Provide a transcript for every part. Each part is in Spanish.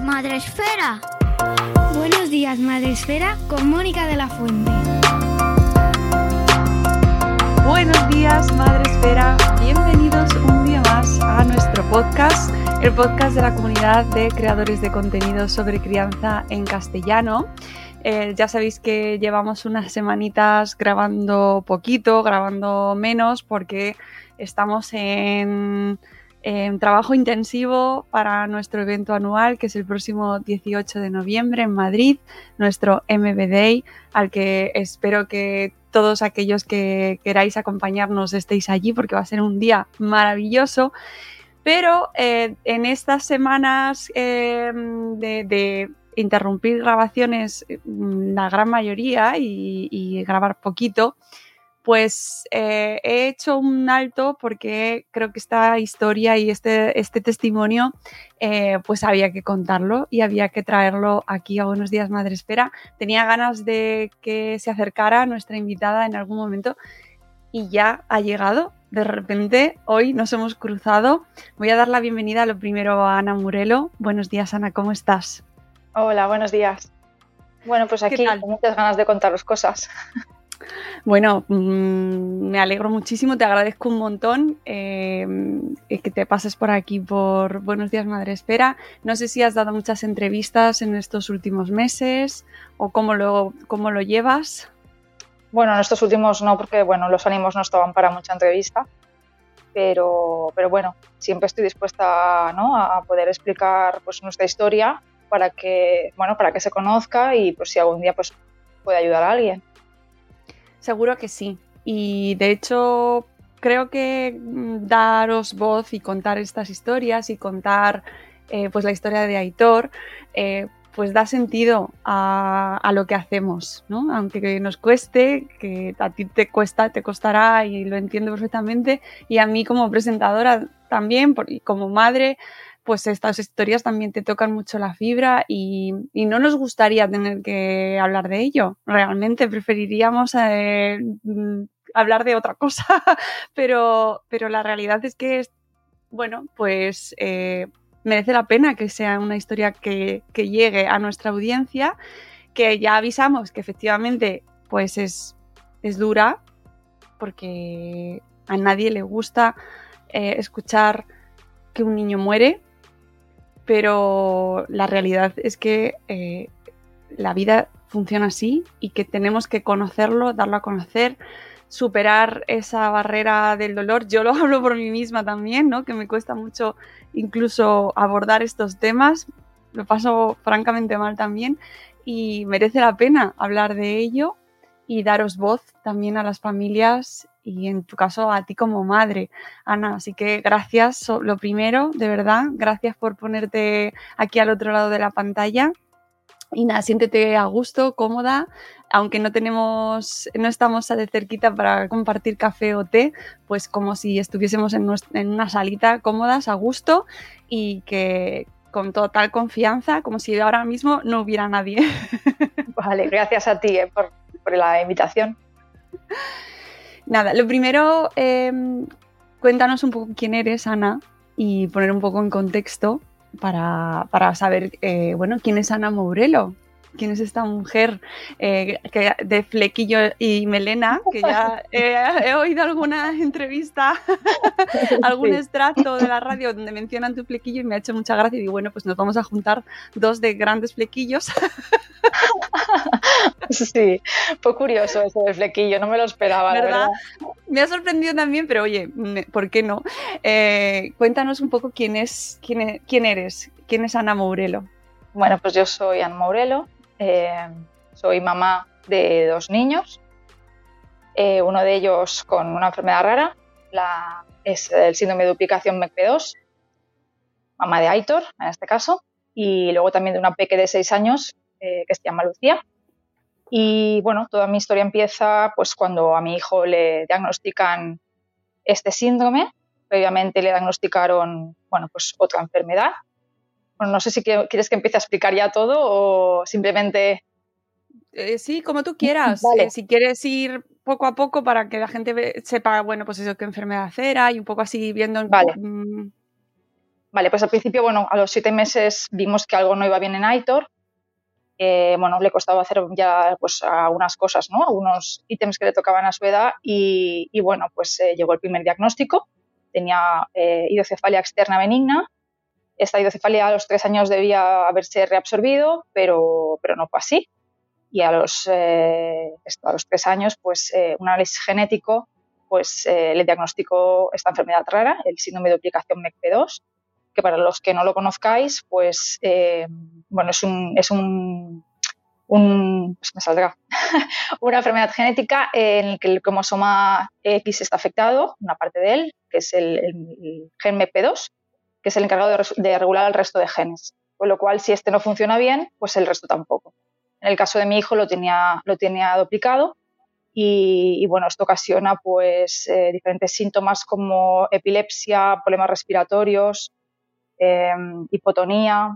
Madresfera. Buenos días, Madresfera, con Mónica de la Fuente. Buenos días, Madresfera. Bienvenidos un día más a nuestro podcast, el podcast de la comunidad de creadores de contenido sobre crianza en castellano. Ya sabéis que llevamos unas semanitas grabando poquito, grabando menos, porque estamos en trabajo intensivo para nuestro evento anual, que es el próximo 18 de noviembre en Madrid, nuestro MB Day, al que espero que todos aquellos que queráis acompañarnos estéis allí, porque va a ser un día maravilloso. Pero en estas semanas de interrumpir grabaciones, la gran mayoría, y grabar poquito, pues he hecho un alto porque creo que esta historia y este testimonio pues había que contarlo y había que traerlo aquí a Buenos Días Madresfera. Tenía ganas de que se acercara nuestra invitada en algún momento y ya ha llegado. De repente hoy nos hemos cruzado. Voy a dar la bienvenida lo primero a Ana Murelo. Buenos días, Ana, ¿cómo estás? Hola, buenos días. Bueno, pues aquí con muchas ganas de contaros cosas. Bueno, me alegro muchísimo, te agradezco un montón que te pases por aquí por Buenos Días Madresfera. No sé si has dado muchas entrevistas en estos últimos meses o cómo lo llevas. Bueno, en estos últimos no, porque bueno, los ánimos no estaban para mucha entrevista, pero bueno, siempre estoy dispuesta, ¿no?, a poder explicar pues nuestra historia para que se conozca y pues si algún día pues puede ayudar a alguien. Seguro que sí. Y de hecho creo que daros voz y contar estas historias y contar pues la historia de Aitor pues da sentido a lo que hacemos, ¿no? Aunque nos cueste, que a ti te costará y lo entiendo perfectamente, y a mí como presentadora también, y como madre, pues estas historias también te tocan mucho la fibra y no nos gustaría tener que hablar de ello. Realmente preferiríamos hablar de otra cosa, pero la realidad es que, bueno, pues merece la pena que sea una historia que llegue a nuestra audiencia, que ya avisamos que efectivamente pues es dura, porque a nadie le gusta escuchar que un niño muere, pero la realidad es que la vida funciona así y que tenemos que conocerlo, darlo a conocer, superar esa barrera del dolor. Yo lo hablo por mí misma también, ¿no?, que me cuesta mucho incluso abordar estos temas, lo paso francamente mal también y merece la pena hablar de ello y daros voz también a las familias y en tu caso a ti como madre, Ana. Así que gracias, lo primero, de verdad, gracias por ponerte aquí al otro lado de la pantalla. Y nada, siéntete a gusto, cómoda, aunque no estamos de cerquita para compartir café o té, pues como si estuviésemos en una salita cómodas, a gusto, y que con total confianza, como si ahora mismo no hubiera nadie. Vale, gracias a ti por la invitación. Nada, lo primero, cuéntanos un poco quién eres, Ana, y poner un poco en contexto para saber, quién es Ana Murelo, quién es esta mujer de flequillo y melena, que ya he oído alguna entrevista, algún extracto de la radio donde mencionan tu flequillo y me ha hecho mucha gracia y digo, bueno, pues nos vamos a juntar dos de grandes flequillos. Sí, fue curioso eso del flequillo, no me lo esperaba, ¿verdad? La verdad. Me ha sorprendido también, pero oye, ¿por qué no? Cuéntanos un poco quién eres, quién es Ana Murelo. Bueno, pues yo soy Ana Murelo, soy mamá de 2 niños, uno de ellos con una enfermedad rara, es el síndrome de duplicación MECP2, mamá de Aitor en este caso, y luego también de una peque de 6 años que se llama Lucía. Y bueno, toda mi historia empieza pues cuando a mi hijo le diagnostican este síndrome. Previamente le diagnosticaron, pues otra enfermedad. Bueno, no sé si quieres que empiece a explicar ya todo o simplemente... Sí, como tú quieras. Vale. Si quieres ir poco a poco para que la gente sepa, pues eso, qué enfermedad era y un poco así viendo... Vale. Vale, pues al principio, bueno, a los 7 meses vimos que algo no iba bien en Aitor. Bueno, le costaba hacer ya pues algunas cosas, ¿no? Algunos ítems que le tocaban a su edad y bueno, pues llegó el primer diagnóstico. Tenía hidrocefalia externa benigna. Esta hidrocefalia a los 3 años debía haberse reabsorbido, pero no fue así. Y a los 3 años, pues un análisis genético pues le diagnosticó esta enfermedad rara, el síndrome de duplicación MECP2, que para los que no lo conozcáis, pues bueno, pues me saldrá, una enfermedad genética en la que el cromosoma X está afectado, una parte de él, que es el gen MECP2, que es el encargado de regular el resto de genes. Con lo cual, si este no funciona bien, pues el resto tampoco. En el caso de mi hijo lo tenía duplicado y bueno, esto ocasiona pues diferentes síntomas como epilepsia, problemas respiratorios, hipotonía,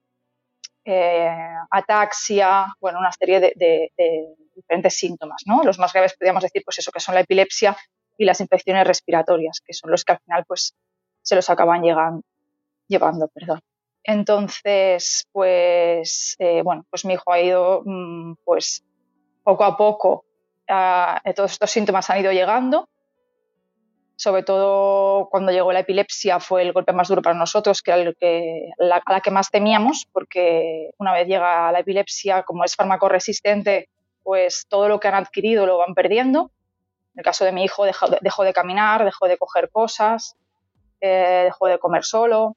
ataxia, bueno, una serie de diferentes síntomas, ¿no? Los más graves podríamos decir pues eso, que son la epilepsia y las infecciones respiratorias, que son los que al final pues se los acaban llevando, perdón. Entonces, pues bueno, pues mi hijo ha ido pues poco a poco, todos estos síntomas han ido llegando. Sobre todo cuando llegó la epilepsia fue el golpe más duro para nosotros, que era a la que más temíamos, porque una vez llega la epilepsia, como es farmacoresistente, pues todo lo que han adquirido lo van perdiendo. En el caso de mi hijo dejó de caminar, dejó de coger cosas, dejó de comer solo.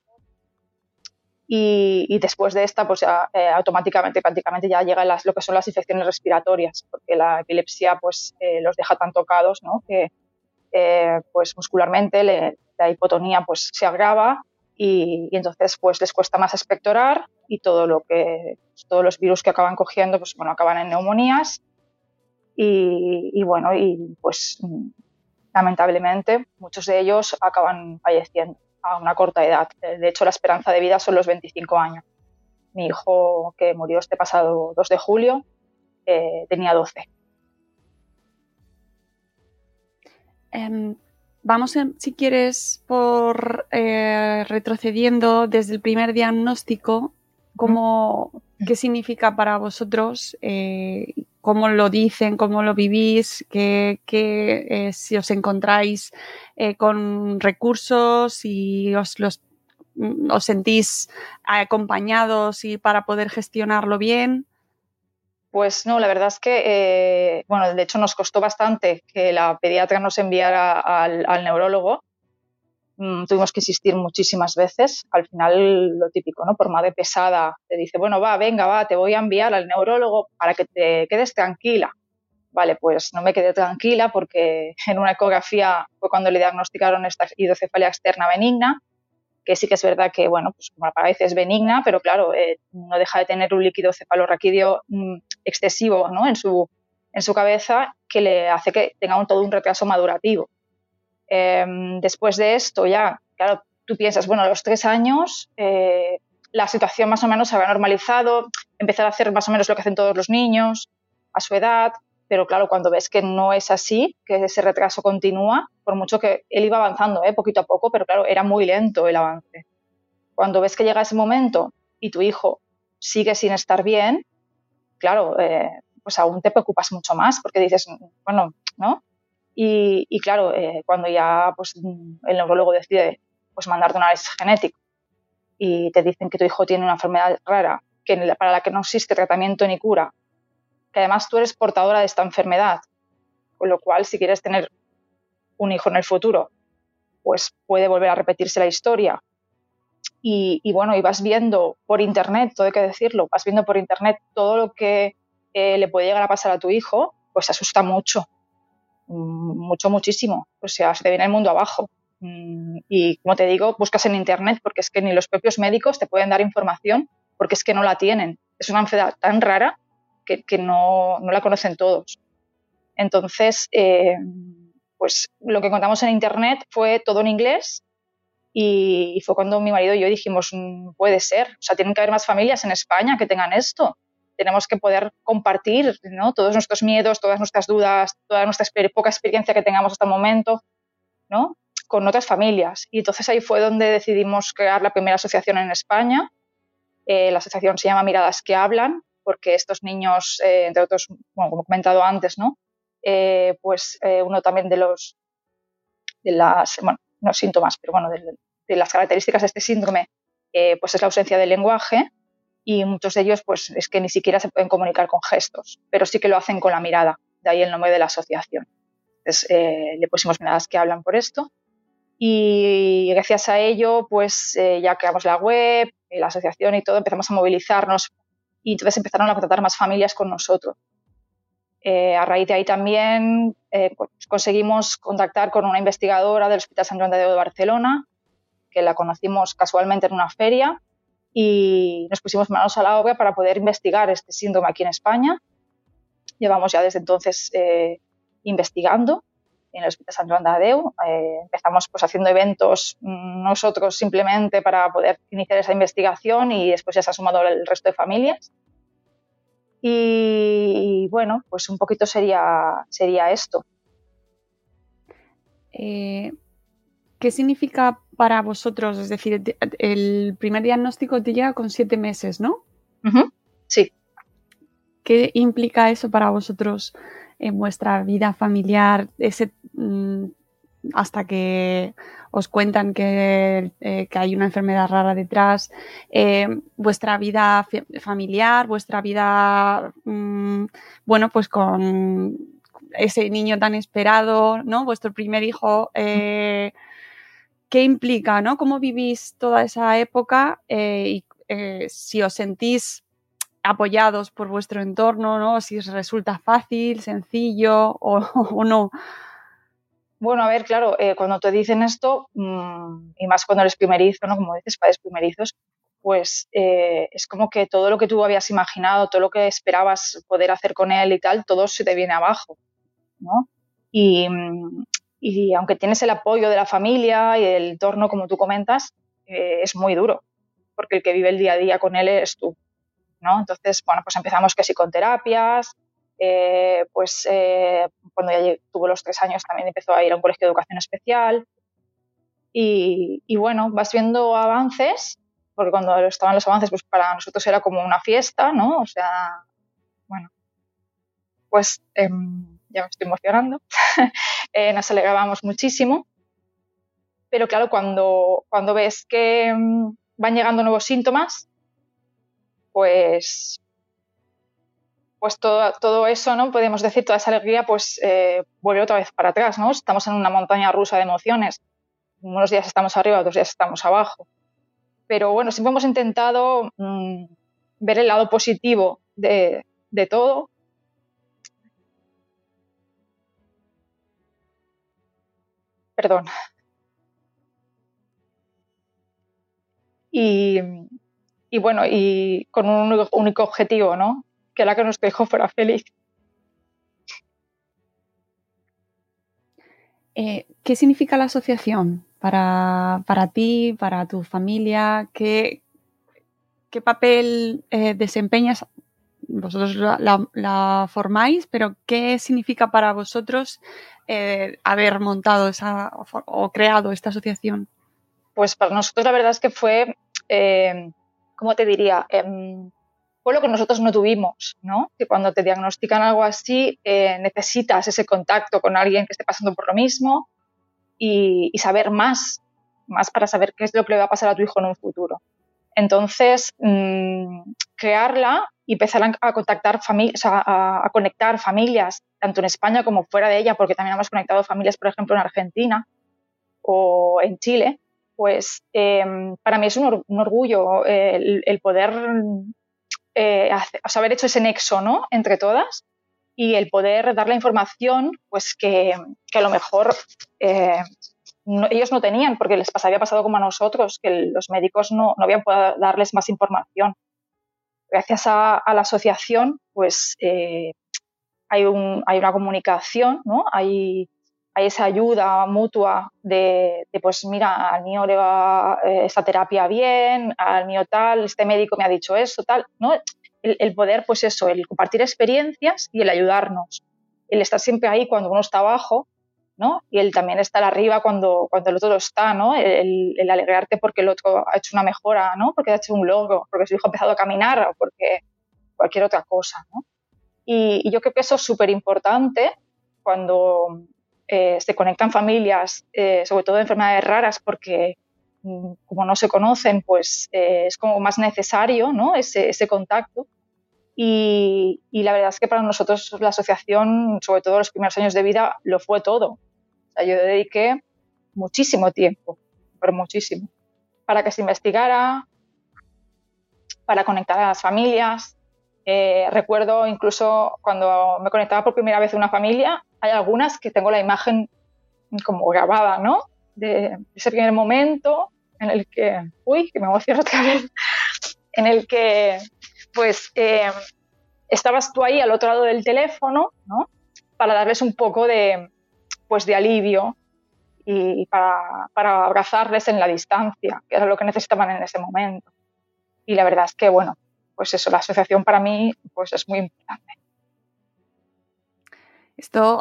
Y después de esta, pues ya, automáticamente, prácticamente ya llegan lo que son las infecciones respiratorias, porque la epilepsia pues los deja tan tocados, ¿no? Que pues muscularmente la hipotonía pues se agrava y entonces pues les cuesta más expectorar y todos los virus que acaban cogiendo pues bueno, acaban en neumonías y bueno, y pues lamentablemente muchos de ellos acaban falleciendo a una corta edad. De hecho, la esperanza de vida son los 25 años. Mi hijo, que murió este pasado 2 de julio, tenía 12. Vamos, si quieres, por retrocediendo desde el primer diagnóstico, ¿qué significa para vosotros? ¿Cómo lo dicen? ¿Cómo lo vivís? Si os encontráis con recursos y os sentís acompañados y para poder gestionarlo bien? Pues no, la verdad es que, bueno, de hecho nos costó bastante que la pediatra nos enviara al neurólogo. Tuvimos que insistir muchísimas veces. Al final, lo típico, ¿no? Por madre pesada, te dice, bueno, venga, te voy a enviar al neurólogo para que te quedes tranquila. Vale, pues no me quedé tranquila porque en una ecografía fue cuando le diagnosticaron esta hidrocefalia externa benigna, que sí que es verdad que, bueno, pues como parece es benigna, pero claro, no deja de tener un líquido cefalorraquídeo excesivo, ¿no? en su cabeza, que le hace que tenga todo un retraso madurativo. Después de esto ya, claro, tú piensas, bueno, a los 3 años la situación más o menos se había normalizado, empezar a hacer más o menos lo que hacen todos los niños a su edad, pero claro, cuando ves que no es así, que ese retraso continúa, por mucho que él iba avanzando poquito a poco, pero claro, era muy lento el avance. Cuando ves que llega ese momento y tu hijo sigue sin estar bien, claro, pues aún te preocupas mucho más porque dices, bueno, ¿no? Y claro, cuando ya pues, el neurólogo decide pues, mandarte un análisis genético y te dicen que tu hijo tiene una enfermedad rara para la que no existe tratamiento ni cura, que además tú eres portadora de esta enfermedad, con lo cual si quieres tener un hijo en el futuro, pues puede volver a repetirse la historia. Y bueno, y vas viendo por internet, todo hay que decirlo, vas viendo por internet todo lo que le puede llegar a pasar a tu hijo, pues asusta mucho. Muchísimo, o sea, se te viene el mundo abajo y como te digo, buscas en internet porque es que ni los propios médicos te pueden dar información porque es que no la tienen, es una enfermedad tan rara que no la conocen todos. Entonces pues lo que encontramos en internet fue todo en inglés y fue cuando mi marido y yo dijimos, puede ser, o sea, tienen que haber más familias en España que tengan esto. Tenemos que poder compartir, ¿no? Todos nuestros miedos, todas nuestras dudas, toda nuestra poca experiencia que tengamos hasta el momento, ¿no? con otras familias. Y entonces ahí fue donde decidimos crear la primera asociación en España. La asociación se llama Miradas que Hablan, porque estos niños, entre otros, bueno, como he comentado antes, ¿no? Uno también de las, bueno, no síntomas, pero bueno, de las características de este síndrome, pues es la ausencia de lenguaje, y muchos de ellos pues es que ni siquiera se pueden comunicar con gestos, pero sí que lo hacen con la mirada, de ahí el nombre de la asociación. Entonces le pusimos Miradas que Hablan por esto, y gracias a ello pues ya creamos la web, la asociación y todo, empezamos a movilizarnos, y entonces empezaron a contratar más familias con nosotros. A raíz de ahí también conseguimos contactar con una investigadora del Hospital Sant Joan de Déu de Barcelona, que la conocimos casualmente en una feria, y nos pusimos manos a la obra para poder investigar este síndrome aquí en España. Llevamos ya desde entonces investigando en el Hospital Sant Joan de Déu. Empezamos pues haciendo eventos nosotros simplemente para poder iniciar esa investigación, y después ya se ha sumado el resto de familias. Y bueno, pues un poquito sería esto. ¿Qué significa para vosotros? Es decir, el primer diagnóstico te llega con 7 meses, ¿no? Uh-huh. Sí. ¿Qué implica eso para vosotros en vuestra vida familiar? Hasta que os cuentan que hay una enfermedad rara detrás, vuestra vida familiar, vuestra vida, bueno, pues con ese niño tan esperado, ¿no? Vuestro primer hijo, ¿qué implica, ¿no? ¿Cómo vivís toda esa época? Y si os sentís apoyados por vuestro entorno, ¿no? Si os resulta fácil, sencillo o no. Bueno, a ver, claro, cuando te dicen esto, y más cuando eres primerizo, ¿no? Como dices, padres primerizos, pues es como que todo lo que tú habías imaginado, todo lo que esperabas poder hacer con él y tal, todo se te viene abajo, ¿no? Y aunque tienes el apoyo de la familia y el entorno, como tú comentas, es muy duro, porque el que vive el día a día con él eres tú, ¿no? Entonces, bueno, pues empezamos que sí con terapias. Cuando ya tuvo los 3 años también empezó a ir a un colegio de educación especial, y bueno, vas viendo avances, porque cuando estaban los avances pues para nosotros era como una fiesta, ¿no? O sea, bueno, pues ya me estoy emocionando. Nos alegrábamos muchísimo, pero claro, cuando ves que van llegando nuevos síntomas, pues todo eso, ¿no? Podemos decir, toda esa alegría, pues vuelve otra vez para atrás, ¿no? Estamos en una montaña rusa de emociones. Unos días estamos arriba, otros días estamos abajo. Pero bueno, siempre hemos intentado ver el lado positivo de todo. Perdón. Y bueno, y con un único objetivo, ¿no? Que era que nuestro hijo fuera feliz. ¿Qué significa la asociación para ti, para tu familia? ¿Qué papel desempeñas? Vosotros la formáis, pero ¿qué significa para vosotros haber montado o creado esta asociación? Pues para nosotros la verdad es que fue, ¿cómo te diría? Fue lo que nosotros no tuvimos, ¿no? Que cuando te diagnostican algo así, necesitas ese contacto con alguien que esté pasando por lo mismo y saber más para saber qué es lo que le va a pasar a tu hijo en un futuro. Entonces, crearla y empezar a contactar a conectar familias, tanto en España como fuera de ella, porque también hemos conectado familias, por ejemplo, en Argentina o en Chile, pues para mí es un orgullo el poder haber hecho ese nexo, ¿no? Entre todas, y el poder dar la información pues que a lo mejor ellos no tenían, porque les había pasado como a nosotros, que los médicos no habían podido darles más información. Gracias a la asociación, pues hay una comunicación, ¿no? Hay esa ayuda mutua de pues mira, al mío le va esta terapia bien, al mío tal, este médico me ha dicho eso, tal, ¿no? El poder, pues eso, el compartir experiencias y el ayudarnos. El estar siempre ahí cuando uno está abajo, ¿no? Y el también estar arriba cuando el otro lo está, ¿no? El alegrarte porque el otro ha hecho una mejora, ¿no? Porque ha hecho un logro, porque su hijo ha empezado a caminar o porque cualquier otra cosa, ¿no? Y yo creo que eso es súper importante cuando se conectan familias, sobre todo de enfermedades raras, porque como no se conocen, pues es como más necesario, ¿no? ese contacto. Y la verdad es que para nosotros la asociación, sobre todo los primeros años de vida, lo fue todo. O sea, yo dediqué muchísimo tiempo, pero muchísimo, para que se investigara, para conectar a las familias. Recuerdo incluso cuando me conectaba por primera vez a una familia, hay algunas que tengo la imagen como grabada, ¿no? De ese primer momento en el que, que me emociono otra vez, en el que, pues, estabas tú ahí al otro lado del teléfono, ¿no? Para darles un poco de alivio y para abrazarles en la distancia, que era lo que necesitaban en ese momento. Y la verdad es que, bueno, pues eso, la asociación para mí pues es muy importante. Esto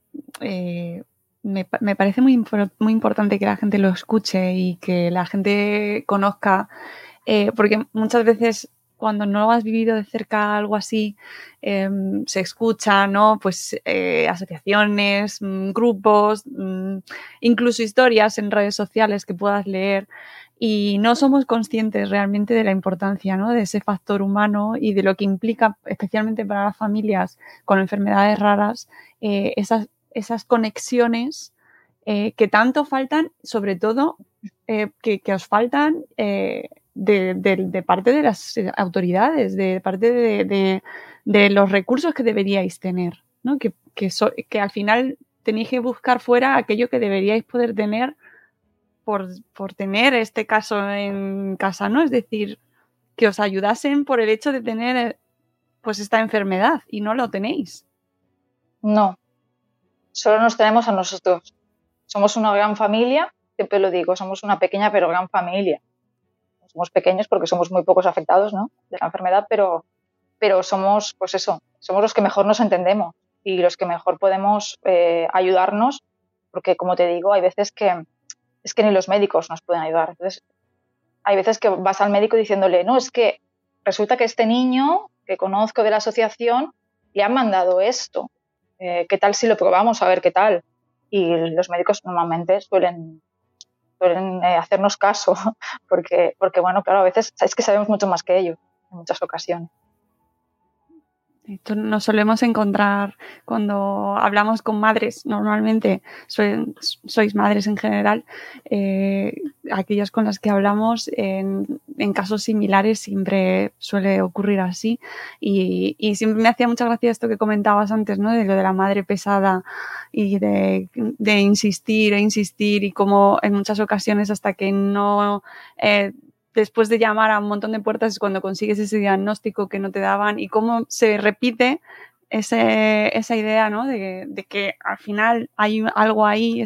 me parece muy importante que la gente lo escuche y que la gente conozca, porque muchas veces cuando no lo has vivido de cerca algo así, se escucha, ¿no? Pues asociaciones, grupos, incluso historias en redes sociales que puedas leer. Y no somos conscientes realmente de la importancia, ¿no? De ese factor humano y de lo que implica, especialmente para las familias con enfermedades raras, esas conexiones que tanto faltan, sobre todo que os faltan de parte de las autoridades, de parte de los recursos que deberíais tener, ¿no? Que al final tenéis que buscar fuera aquello que deberíais poder tener por tener este caso en casa, ¿no? Es decir, que os ayudasen por el hecho de tener pues esta enfermedad y no lo tenéis. No, solo nos tenemos a nosotros. Somos una gran familia, siempre lo digo, somos una pequeña pero gran familia. Somos pequeños porque somos muy pocos afectados, ¿no? De la enfermedad, pero somos, pues eso, somos los que mejor nos entendemos y los que mejor podemos ayudarnos, porque como te digo, hay veces que es que ni los médicos nos pueden ayudar. Entonces, hay veces que vas al médico diciéndole, no, es que resulta que este niño que conozco de la asociación le han mandado esto. ¿Qué tal si lo probamos a ver qué tal? Y los médicos normalmente suelen hacernos caso, porque, bueno, claro, a veces es que sabemos mucho más que ellos en muchas ocasiones. Esto nos solemos encontrar cuando hablamos con madres, normalmente sois madres en general, aquellas con las que hablamos en casos similares siempre suele ocurrir así y siempre me hacía mucha gracia esto que comentabas antes, ¿no? De lo de la madre pesada y de insistir e insistir y como en muchas ocasiones hasta que no... después de llamar a un montón de puertas es cuando consigues ese diagnóstico que no te daban y cómo se repite esa idea, ¿no? De que al final hay algo ahí,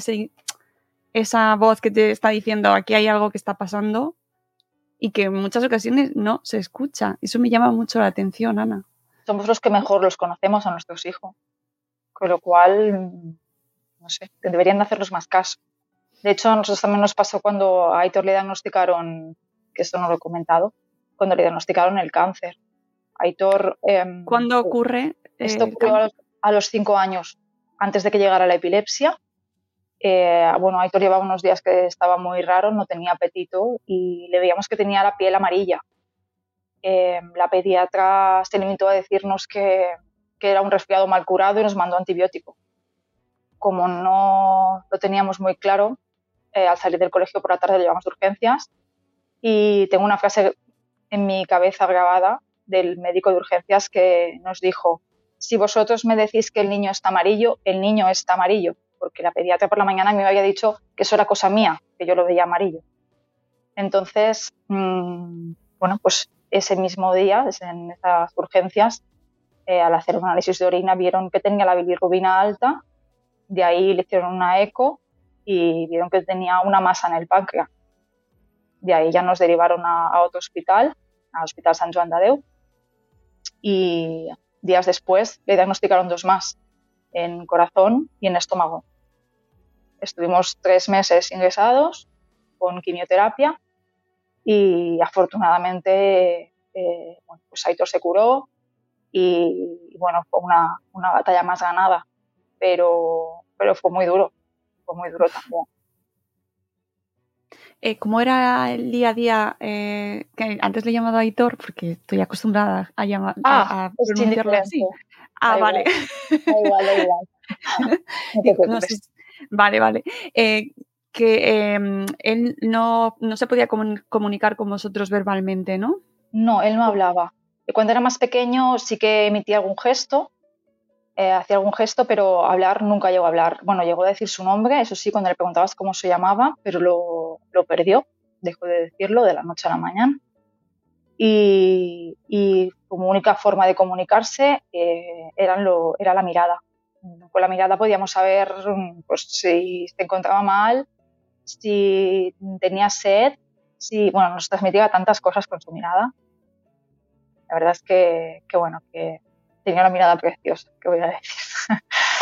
esa voz que te está diciendo aquí hay algo que está pasando y que en muchas ocasiones no se escucha. Eso me llama mucho la atención, Ana. Somos los que mejor los conocemos a nuestros hijos, con lo cual, no sé, deberían de hacerlos más caso. De hecho, a nosotros también nos pasó cuando a Aitor le diagnosticaron, que esto no lo he comentado, cuando le diagnosticaron el cáncer. Aitor... ¿Cuándo ocurre? Esto ocurrió a los 5 años, antes de que llegara la epilepsia. Bueno, Aitor llevaba unos días que estaba muy raro, no tenía apetito y le veíamos que tenía la piel amarilla. La pediatra se limitó a decirnos que era un resfriado mal curado y nos mandó antibiótico. Como no lo teníamos muy claro, al salir del colegio por la tarde lo llevamos de urgencias y tengo una frase en mi cabeza grabada del médico de urgencias que nos dijo: si vosotros me decís que el niño está amarillo, el niño está amarillo, porque la pediatra por la mañana me había dicho que eso era cosa mía, que yo lo veía amarillo. Entonces, bueno, pues ese mismo día, en esas urgencias, al hacer un análisis de orina vieron que tenía la bilirrubina alta, de ahí le hicieron una eco y vieron que tenía una masa en el páncreas. De ahí ya nos derivaron a otro hospital, al Hospital Sant Joan de Déu, y días después le diagnosticaron 2 más, en corazón y en estómago. estuvimos 3 meses ingresados con quimioterapia y afortunadamente bueno, pues Aitor se curó y bueno, fue una batalla más ganada, pero fue muy duro también. ¿Cómo era el día a día? Que antes le he llamado Aitor porque estoy acostumbrada a Es pronunciarlo así. Da Vale. Igual. Da igual. No te preocupes. Vale. Que él no se podía comunicar con vosotros verbalmente, ¿no? No, él no hablaba. Cuando era más pequeño sí que emitía algún gesto, hacía algún gesto, pero hablar nunca llegó a hablar. Bueno, llegó a decir su nombre, eso sí, cuando le preguntabas cómo se llamaba, pero lo perdió, dejó de decirlo de la noche a la mañana. Y como única forma de comunicarse era la mirada. Con la mirada podíamos saber pues, si se encontraba mal, si tenía sed, bueno, nos transmitía tantas cosas con su mirada. La verdad es que bueno, que tenía una mirada preciosa, ¿qué voy a decir?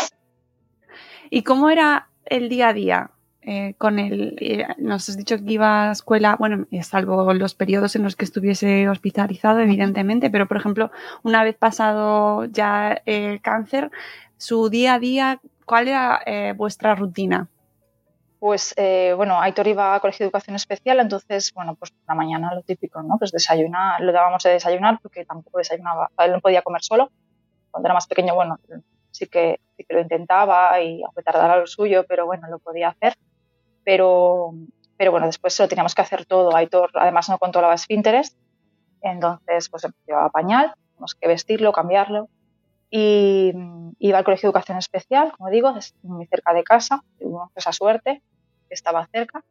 ¿Y cómo era el día a día con él? Nos has dicho que iba a escuela, bueno, salvo los periodos en los que estuviese hospitalizado, evidentemente, pero por ejemplo, una vez pasado ya el cáncer, su día a día, ¿cuál era vuestra rutina? Pues bueno, Aitor iba a colegio de educación especial, entonces, bueno, pues por la mañana lo típico, ¿no? Pues desayunar, lo dábamos de desayunar porque tampoco desayunaba, él no podía comer solo. Cuando era más pequeño, bueno, sí que lo intentaba y aunque tardara lo suyo, pero bueno, lo podía hacer. Pero bueno, después se lo teníamos que hacer todo. Aitor además no controlaba esfínteres, entonces pues llevaba pañal, teníamos que vestirlo, cambiarlo. Y iba al colegio de educación especial, como digo, muy cerca de casa, tuvimos esa suerte, que estaba cerca.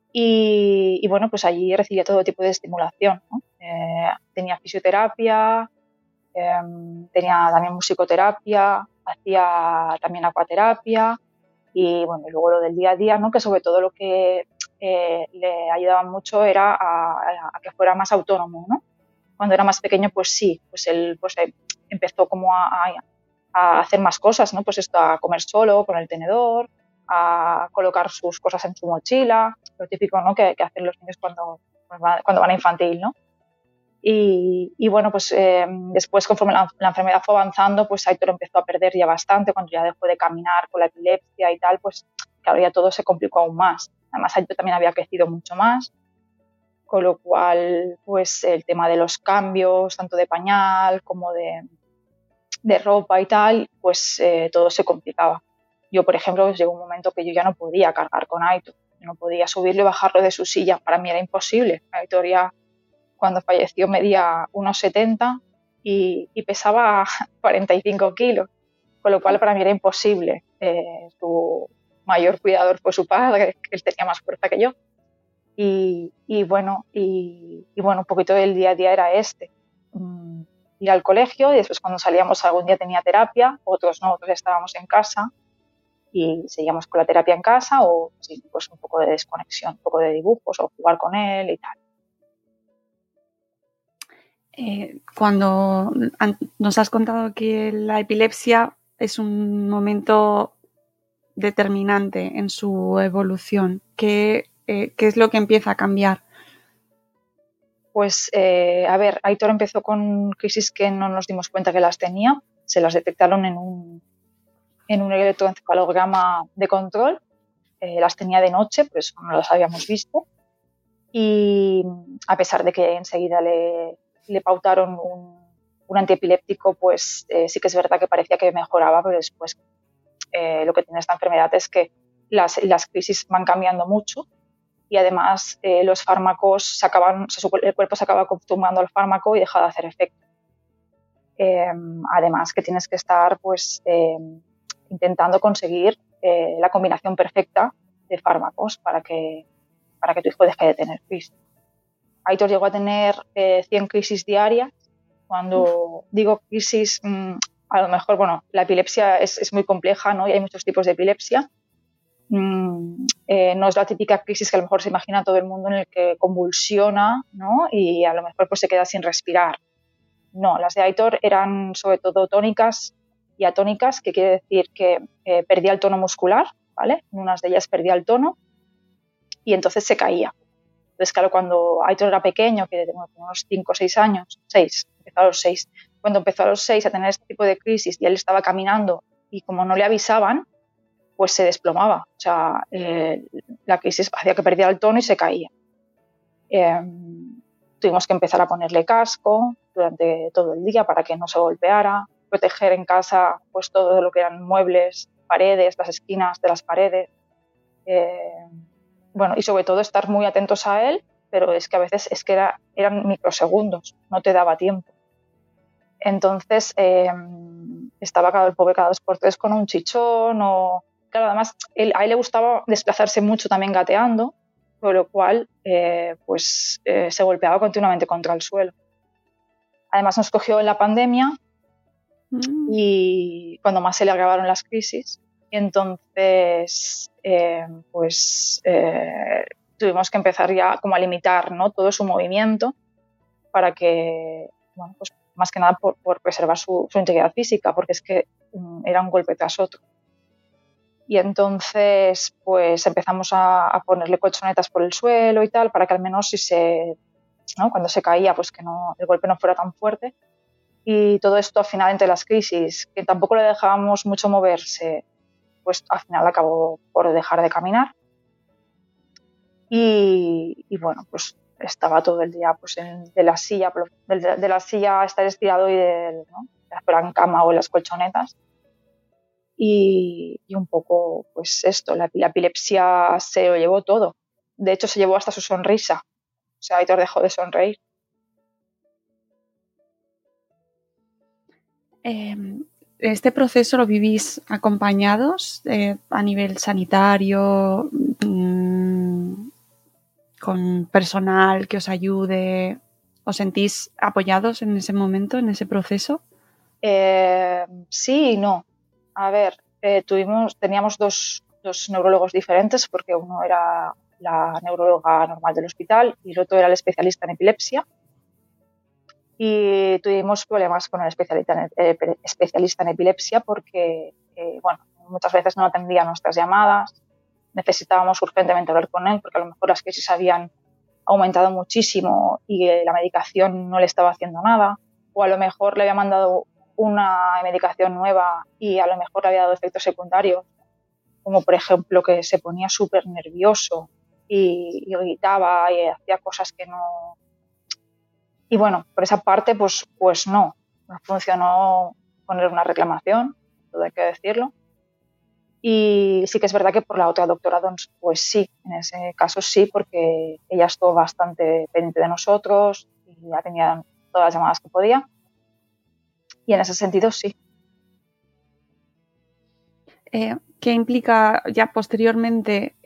Y bueno, pues allí recibía todo tipo de estimulación, ¿no? Tenía fisioterapia, tenía también musicoterapia, hacía también acuaterapia y bueno, y luego lo del día a día, ¿no? Que sobre todo lo que le ayudaba mucho era a que fuera más autónomo, ¿no? Cuando era más pequeño, pues sí, pues él pues, empezó como a hacer más cosas, ¿no? Pues esto, a comer solo con el tenedor, a colocar sus cosas en su mochila, lo típico, ¿no? Que hacen los niños cuando van a infantil, ¿no? Y bueno, pues después, conforme la enfermedad fue avanzando, pues Aitor empezó a perder ya bastante, cuando ya dejó de caminar con la epilepsia y tal, pues claro, ya todo se complicó aún más. Además, Aitor también había crecido mucho más, con lo cual, pues el tema de los cambios, tanto de pañal como de ropa y tal, pues todo se complicaba. Yo, por ejemplo, pues, llegó un momento que yo ya no podía cargar con Aitor, no podía subirlo y bajarlo de su silla, para mí era imposible. Aitor ya, cuando falleció, medía 1,70 y pesaba 45 kilos, con lo cual para mí era imposible. Su mayor cuidador fue su padre, que él tenía más fuerza que yo. Y bueno, un poquito del día a día era ir al colegio y después cuando salíamos algún día tenía terapia, otros no, otros estábamos en casa y seguíamos con la terapia en casa o sí, pues un poco de desconexión, un poco de dibujos o jugar con él y tal. Cuando nos has contado que la epilepsia es un momento determinante en su evolución, ¿qué es lo que empieza a cambiar? Pues, a ver, Aitor empezó con crisis que no nos dimos cuenta que las tenía. Se las detectaron en un electroencefalograma de control. Las tenía de noche, por eso no las habíamos visto. Y a pesar de que enseguida le pautaron un antiepiléptico, pues sí que es verdad que parecía que mejoraba, pero después lo que tiene esta enfermedad es que las crisis van cambiando mucho. Y además los fármacos el cuerpo se acaba acostumbrando al fármaco y deja de hacer efecto. Además que tienes que estar pues intentando conseguir la combinación perfecta de fármacos para que tu hijo deje de tener crisis. Aitor llegó a tener 100 crisis diarias. Cuando digo crisis, a lo mejor, bueno, la epilepsia es muy compleja, ¿no? Y hay muchos tipos de epilepsia. No es la típica crisis que a lo mejor se imagina todo el mundo, en el que convulsiona, ¿no? Y a lo mejor pues se queda sin respirar. No, las de Aitor eran sobre todo tónicas y atónicas, que quiere decir que perdía el tono muscular, ¿vale? En unas de ellas perdía el tono y entonces se caía. Entonces, claro, cuando Aitor era pequeño, que tenía unos 5 o 6 años, 6, empezó a los 6, cuando empezó a los 6 a tener este tipo de crisis y él estaba caminando y como no le avisaban, pues se desplomaba. O sea, la crisis hacía que perdiera el tono y se caía. Tuvimos que empezar a ponerle casco durante todo el día para que no se golpeara, proteger en casa pues todo lo que eran muebles, paredes, las esquinas de las paredes. Bueno, y sobre todo estar muy atentos a él, pero es que a veces eran microsegundos, no te daba tiempo. Entonces estaba el pobre cada 2x3 con un chichón o... Claro, además a él le gustaba desplazarse mucho también gateando, con lo cual se golpeaba continuamente contra el suelo. Además nos cogió en la pandemia y cuando más se le agravaron las crisis. Y entonces tuvimos que empezar ya como a limitar, ¿no?, todo su movimiento para que, bueno, pues más que nada por preservar su integridad física, porque es que era un golpe tras otro. Y entonces pues empezamos a ponerle colchonetas por el suelo y tal, para que al menos cuando se caía, pues que el golpe no fuera tan fuerte. Y todo esto al final, entre las crisis, que tampoco le dejábamos mucho moverse, pues al final acabó por dejar de caminar. Y bueno, pues estaba todo el día pues de la silla a estar estirado y en cama o en las colchonetas. Y un poco, pues esto, la epilepsia se lo llevó todo. De hecho, se llevó hasta su sonrisa. O sea, Aitor dejó de sonreír. ¿Este proceso lo vivís acompañados a nivel sanitario, con personal que os ayude? ¿Os sentís apoyados en ese momento, en ese proceso? Sí y no. A ver, teníamos dos neurólogos diferentes, porque uno era la neuróloga normal del hospital y el otro era el especialista en epilepsia. Y tuvimos problemas con el especialista en epilepsia porque, muchas veces no atendía nuestras llamadas, necesitábamos urgentemente hablar con él porque a lo mejor las crisis habían aumentado muchísimo y la medicación no le estaba haciendo nada, o a lo mejor le había mandado una medicación nueva y a lo mejor le había dado efectos secundarios, como por ejemplo que se ponía súper nervioso y gritaba y hacía cosas que no... Y bueno, por esa parte pues no funcionó poner una reclamación, todo hay que decirlo. Y sí que es verdad que por la otra doctora Dons, pues sí, en ese caso sí, porque ella estuvo bastante pendiente de nosotros y ya tenía todas las llamadas que podía. Y en ese sentido sí. ¿Qué implica ya posteriormente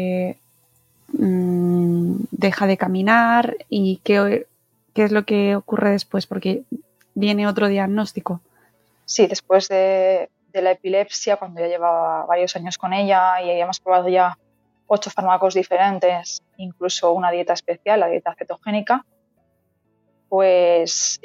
deja de caminar y qué es lo que ocurre después? Porque viene otro diagnóstico. Sí, después de la epilepsia, cuando ya llevaba varios años con ella y habíamos probado ya 8 fármacos diferentes, incluso una dieta especial, la dieta cetogénica, pues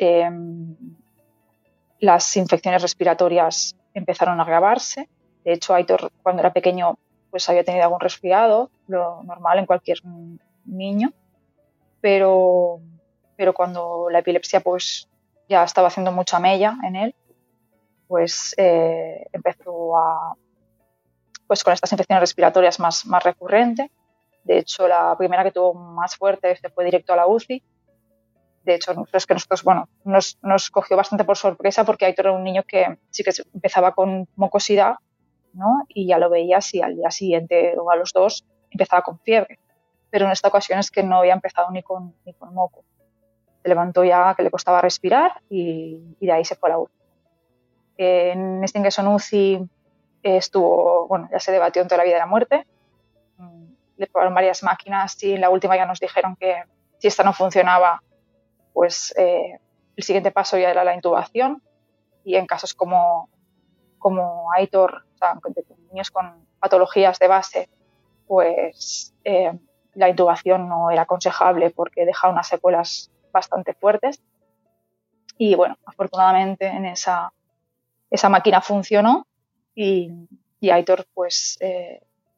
las infecciones respiratorias empezaron a agravarse. De hecho, Aitor, cuando era pequeño, pues había tenido algún resfriado, lo normal en cualquier niño, pero cuando la epilepsia pues ya estaba haciendo mucha mella en él, pues empezó pues con estas infecciones respiratorias más recurrentes. De hecho, la primera que tuvo más fuerte se fue directo a la UCI. De hecho, nos cogió bastante por sorpresa porque Aitor era un niño que sí que empezaba con mucosidad, ¿no? Y ya lo veías y al día siguiente o a los 2 empezaba con fiebre. Pero en esta ocasión es que no había empezado ni con moco. Se levantó ya que le costaba respirar y de ahí se fue a la UCI. En este ingreso en UCI ya se debatió entre la vida y la muerte. Le probaron varias máquinas y en la última ya nos dijeron que si esta no funcionaba, pues el siguiente paso ya era la intubación, y en casos como Aitor, o sea, niños con patologías de base, pues la intubación no era aconsejable porque deja unas secuelas bastante fuertes. Y bueno, afortunadamente en esa máquina funcionó y Aitor pues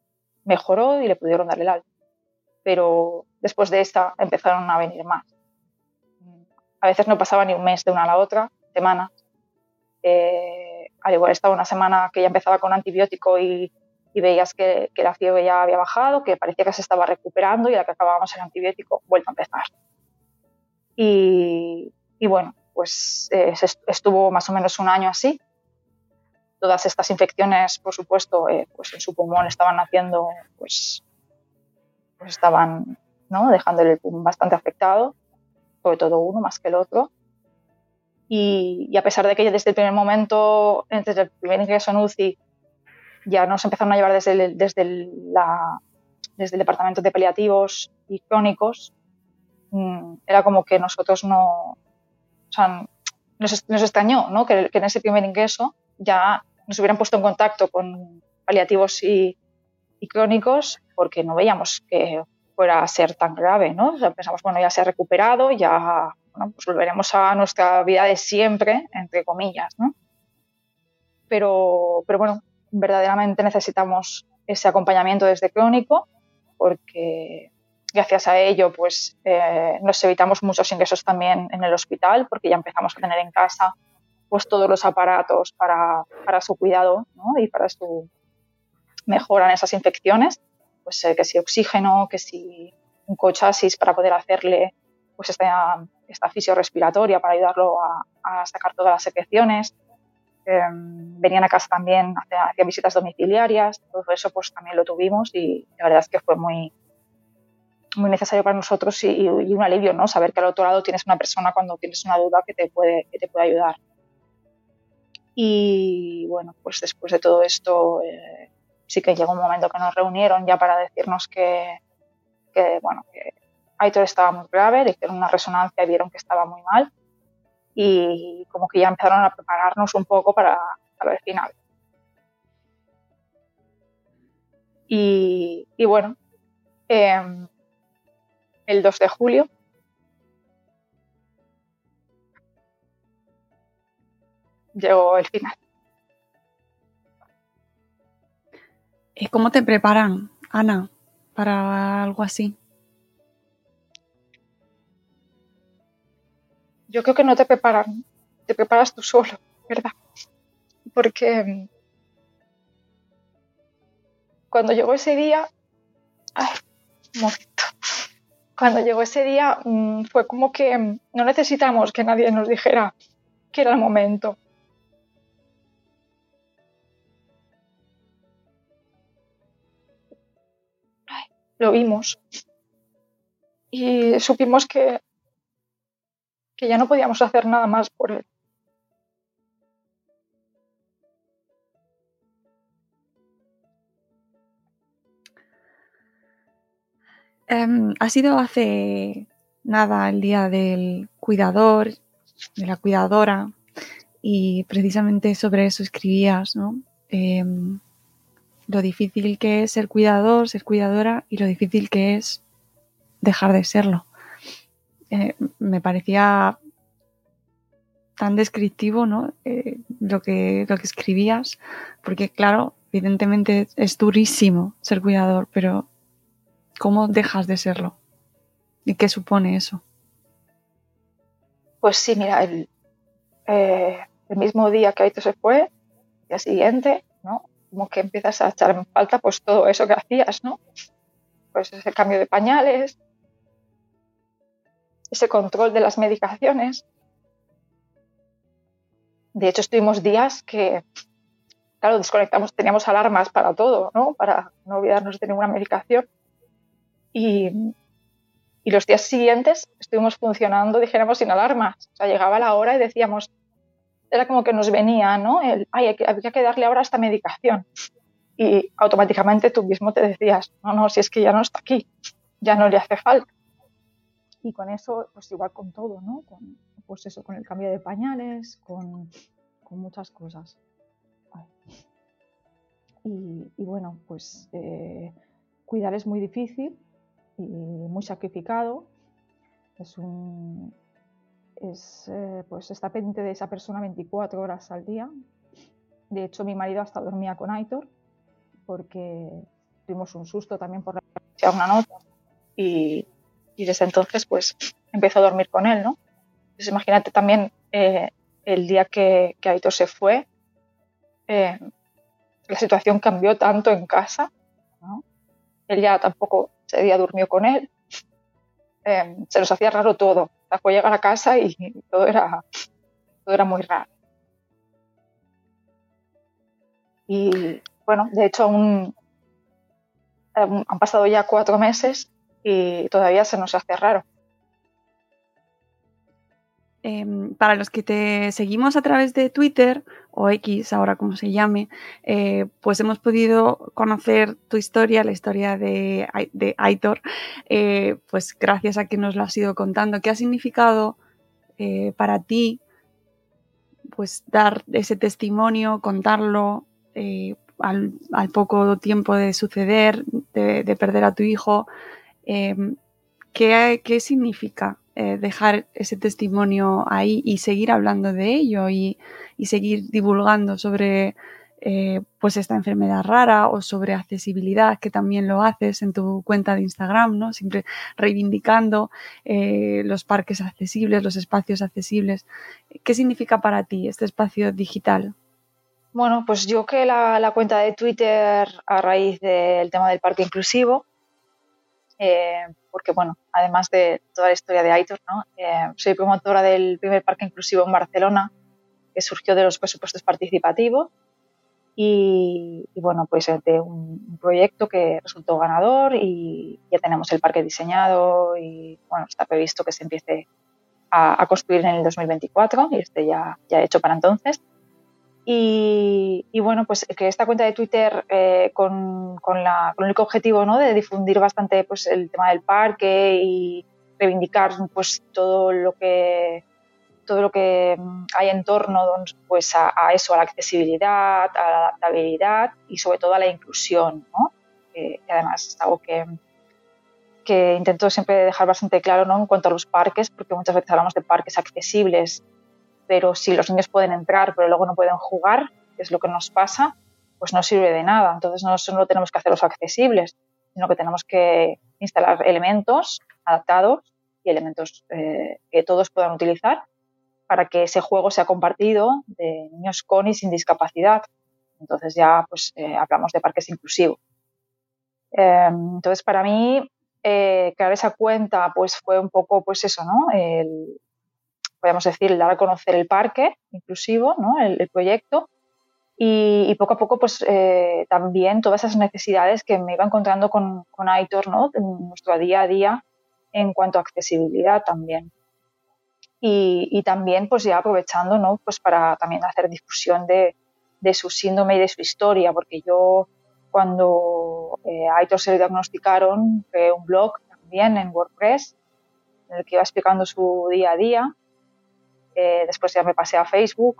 mejoró y le pudieron dar el alta. Pero después de esta empezaron a venir más. A veces no pasaba ni un mes de una a la otra, semana. Al igual estaba una semana que ya empezaba con antibiótico y veías que la fiebre ya había bajado, que parecía que se estaba recuperando, y a la que acabábamos el antibiótico vuelve a empezar. Y bueno, pues estuvo más o menos un año así. Todas estas infecciones, por supuesto, pues en su pulmón estaban haciendo, pues estaban, ¿no?, dejándole el pulmón bastante afectado, sobre todo uno más que el otro. Y a pesar de que desde el primer momento, desde el primer ingreso en UCI, ya nos empezaron a llevar desde el departamento de paliativos y crónicos, era como que nosotros no... O sea, nos extrañó, ¿no?, que en ese primer ingreso ya nos hubieran puesto en contacto con paliativos y crónicos, porque no veíamos que fuera a ser tan grave, ¿no? O sea, pensamos, bueno, ya se ha recuperado, ya, bueno, pues volveremos a nuestra vida de siempre, entre comillas, ¿no? Pero bueno, verdaderamente necesitamos ese acompañamiento desde crónico, porque gracias a ello pues nos evitamos muchos ingresos también en el hospital, porque ya empezamos a tener en casa pues todos los aparatos para su cuidado, ¿no?, y para su mejora en esas infecciones, pues que si oxígeno, que si un cochasis para poder hacerle pues esta fisiorrespiratoria para ayudarlo a sacar todas las secreciones. Venían a casa también, hacía visitas domiciliarias, todo eso pues también lo tuvimos, y la verdad es que fue muy, muy necesario para nosotros y un alivio, ¿no?, saber que al otro lado tienes una persona cuando tienes una duda que te puede ayudar. Y bueno, pues después de todo esto sí que llegó un momento que nos reunieron ya para decirnos que Aitor estaba muy grave, le hicieron una resonancia y vieron que estaba muy mal, y como que ya empezaron a prepararnos un poco para el final. Y bueno, el 2 de julio llegó el final. ¿Y cómo te preparan, Ana, para algo así? Yo creo que no te preparan, te preparas tú solo, ¿verdad? Porque cuando llegó ese día, un momento. Cuando llegó ese día fue como que no necesitamos que nadie nos dijera que era el momento. Lo vimos y supimos que ya no podíamos hacer nada más por él. Ha sido hace nada el día del cuidador, de la cuidadora, y precisamente sobre eso escribías, ¿no? Lo difícil que es ser cuidador, ser cuidadora, y lo difícil que es dejar de serlo. Me parecía tan descriptivo, ¿no? Lo que escribías, porque claro, evidentemente es durísimo ser cuidador, pero ¿cómo dejas de serlo? ¿Y qué supone eso? Pues sí, mira, el mismo día que Aitor se fue, el día siguiente, ¿no?, como que empiezas a echar en falta pues todo eso que hacías, ¿no? Pues ese cambio de pañales, ese control de las medicaciones. De hecho, estuvimos días que, claro, desconectamos, teníamos alarmas para todo, ¿no?, para no olvidarnos de ninguna medicación. Y los días siguientes estuvimos funcionando, dijéramos, sin alarmas. O sea, llegaba la hora y decíamos, era como que nos venía, ¿no?, había que darle ahora esta medicación. Y automáticamente tú mismo te decías, no, si es que ya no está aquí, ya no le hace falta. Y con eso, pues igual con todo, ¿no? Pues eso, con el cambio de pañales, con muchas cosas. Y bueno, pues cuidar es muy difícil y muy sacrificado. Pues está pendiente de esa persona 24 horas al día. De hecho, mi marido hasta dormía con Aitor, porque tuvimos un susto también por renunciar una nota y desde entonces pues empezó a dormir con él, ¿no? Entonces imagínate también el día que Aitor se fue, la situación cambió tanto en casa, ¿no? Él ya tampoco ese día durmió con él, se nos hacía raro todo, fue llegar a casa y todo era muy raro. Y bueno, de hecho han pasado ya 4 meses y todavía se nos hace raro. Para los que te seguimos a través de Twitter, o X, ahora como se llame, pues hemos podido conocer tu historia, la historia de Aitor, pues gracias a que nos lo has ido contando. ¿Qué ha significado para ti pues dar ese testimonio, contarlo al poco tiempo de suceder, de perder a tu hijo? ¿Qué significa dejar ese testimonio ahí y seguir hablando de ello y seguir divulgando sobre pues esta enfermedad rara o sobre accesibilidad, que también lo haces en tu cuenta de Instagram, ¿no? Siempre reivindicando los parques accesibles, los espacios accesibles? ¿Qué significa para ti este espacio digital? Bueno, pues yo que la cuenta de Twitter a raíz del tema del parque inclusivo, porque bueno, además de toda la historia de Aitor, ¿no? Soy promotora del primer parque inclusivo en Barcelona, que surgió de los presupuestos participativos y bueno, pues de un proyecto que resultó ganador y ya tenemos el parque diseñado y bueno, está previsto que se empiece a construir en el 2024 y esté ya hecho para entonces. Y bueno, pues que esta cuenta de Twitter con el único objetivo, ¿no?, de difundir bastante pues el tema del parque y reivindicar pues todo lo que hay en torno pues a eso, a la accesibilidad, a la adaptabilidad y sobre todo a la inclusión, ¿no? Que además es algo que intento siempre dejar bastante claro, ¿no?, en cuanto a los parques, porque muchas veces hablamos de parques accesibles, pero si los niños pueden entrar pero luego no pueden jugar, que es lo que nos pasa, pues no sirve de nada. Entonces no solo tenemos que hacerlos accesibles, sino que tenemos que instalar elementos adaptados y elementos que todos puedan utilizar para que ese juego sea compartido de niños con y sin discapacidad. Entonces ya pues hablamos de parques inclusivos. Entonces para mí crear esa cuenta pues fue un poco pues eso, ¿no? Podríamos decir, el dar a conocer el parque inclusivo, ¿no?, el proyecto, y poco a poco pues también todas esas necesidades que me iba encontrando con Aitor, ¿no?, en nuestro día a día en cuanto a accesibilidad también. Y también pues ya aprovechando, ¿no?, pues para también hacer difusión de su síndrome y de su historia, porque yo cuando a Aitor se le diagnosticaron creé un blog también en WordPress en el que iba explicando su día a día. Después ya me pasé a Facebook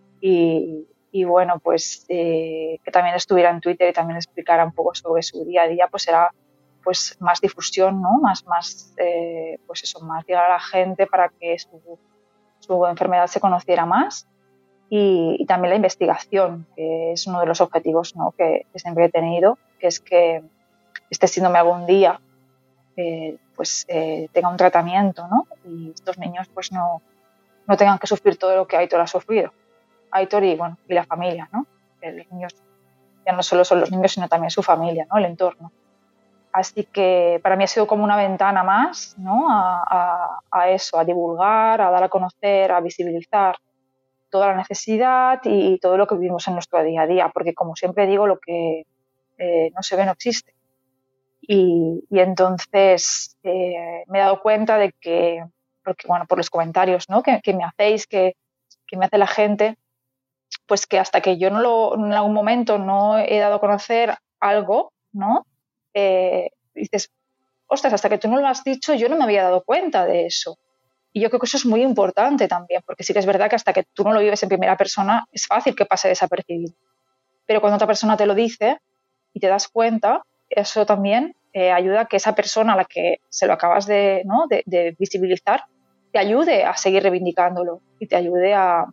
y bueno, pues que también estuviera en Twitter y también explicara un poco sobre su día a día, pues era pues más difusión, ¿no? Más pues eso, más llegar a la gente para que su enfermedad se conociera más y también la investigación, que es uno de los objetivos, ¿no?, que siempre he tenido, que es que este síndrome algún día pues tenga un tratamiento, ¿no?, y estos niños pues no tengan que sufrir todo lo que Aitor ha sufrido. Aitor y la familia, ¿no? Los niños ya no solo son los niños, sino también su familia, ¿no?, el entorno. Así que para mí ha sido como una ventana más, ¿no?, a eso, a divulgar, a dar a conocer, a visibilizar toda la necesidad y todo lo que vivimos en nuestro día a día, porque como siempre digo, lo que no se ve no existe. Y entonces me he dado cuenta de que, porque bueno, por los comentarios, ¿no?, que me hacéis, que me hace la gente, pues que hasta que yo en algún momento no he dado a conocer algo, ¿no?, dices, ostras, hasta que tú no lo has dicho yo no me había dado cuenta de eso. Y yo creo que eso es muy importante también, porque sí que es verdad que hasta que tú no lo vives en primera persona es fácil que pase desapercibido. Pero cuando otra persona te lo dice y te das cuenta, eso también ayuda a que esa persona a la que se lo acabas de visibilizar te ayude a seguir reivindicándolo y te ayude a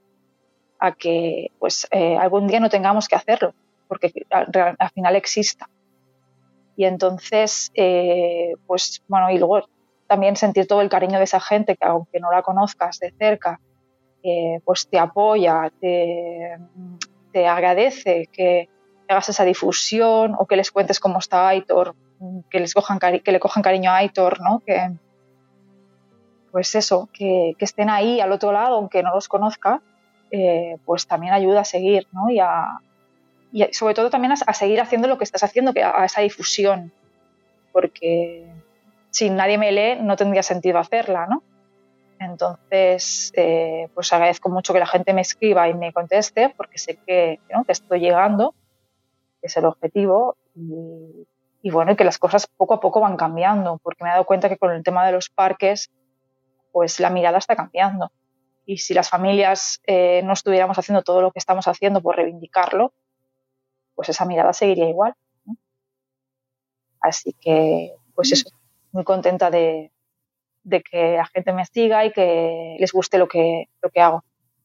que pues algún día no tengamos que hacerlo, porque al final exista. Y entonces, pues bueno, y luego también sentir todo el cariño de esa gente que aunque no la conozcas de cerca, pues te apoya, te agradece que hagas esa difusión o que les cuentes cómo está Aitor, que le cojan cariño a Aitor, ¿no? Que, pues eso, que estén ahí al otro lado, aunque no los conozca, pues también ayuda a seguir, ¿no? Y sobre todo también a seguir haciendo lo que estás haciendo, a esa difusión, porque si nadie me lee no tendría sentido hacerla, ¿no? Entonces, pues agradezco mucho que la gente me escriba y me conteste, porque sé que, ¿no?, que estoy llegando, que es el objetivo, y bueno, y que las cosas poco a poco van cambiando, porque me he dado cuenta que con el tema de los parques, pues la mirada está cambiando. Y si las familias no estuviéramos haciendo todo lo que estamos haciendo por reivindicarlo, pues esa mirada seguiría igual, ¿no? Así que, pues eso, muy contenta de que la gente me siga y que les guste lo que hago.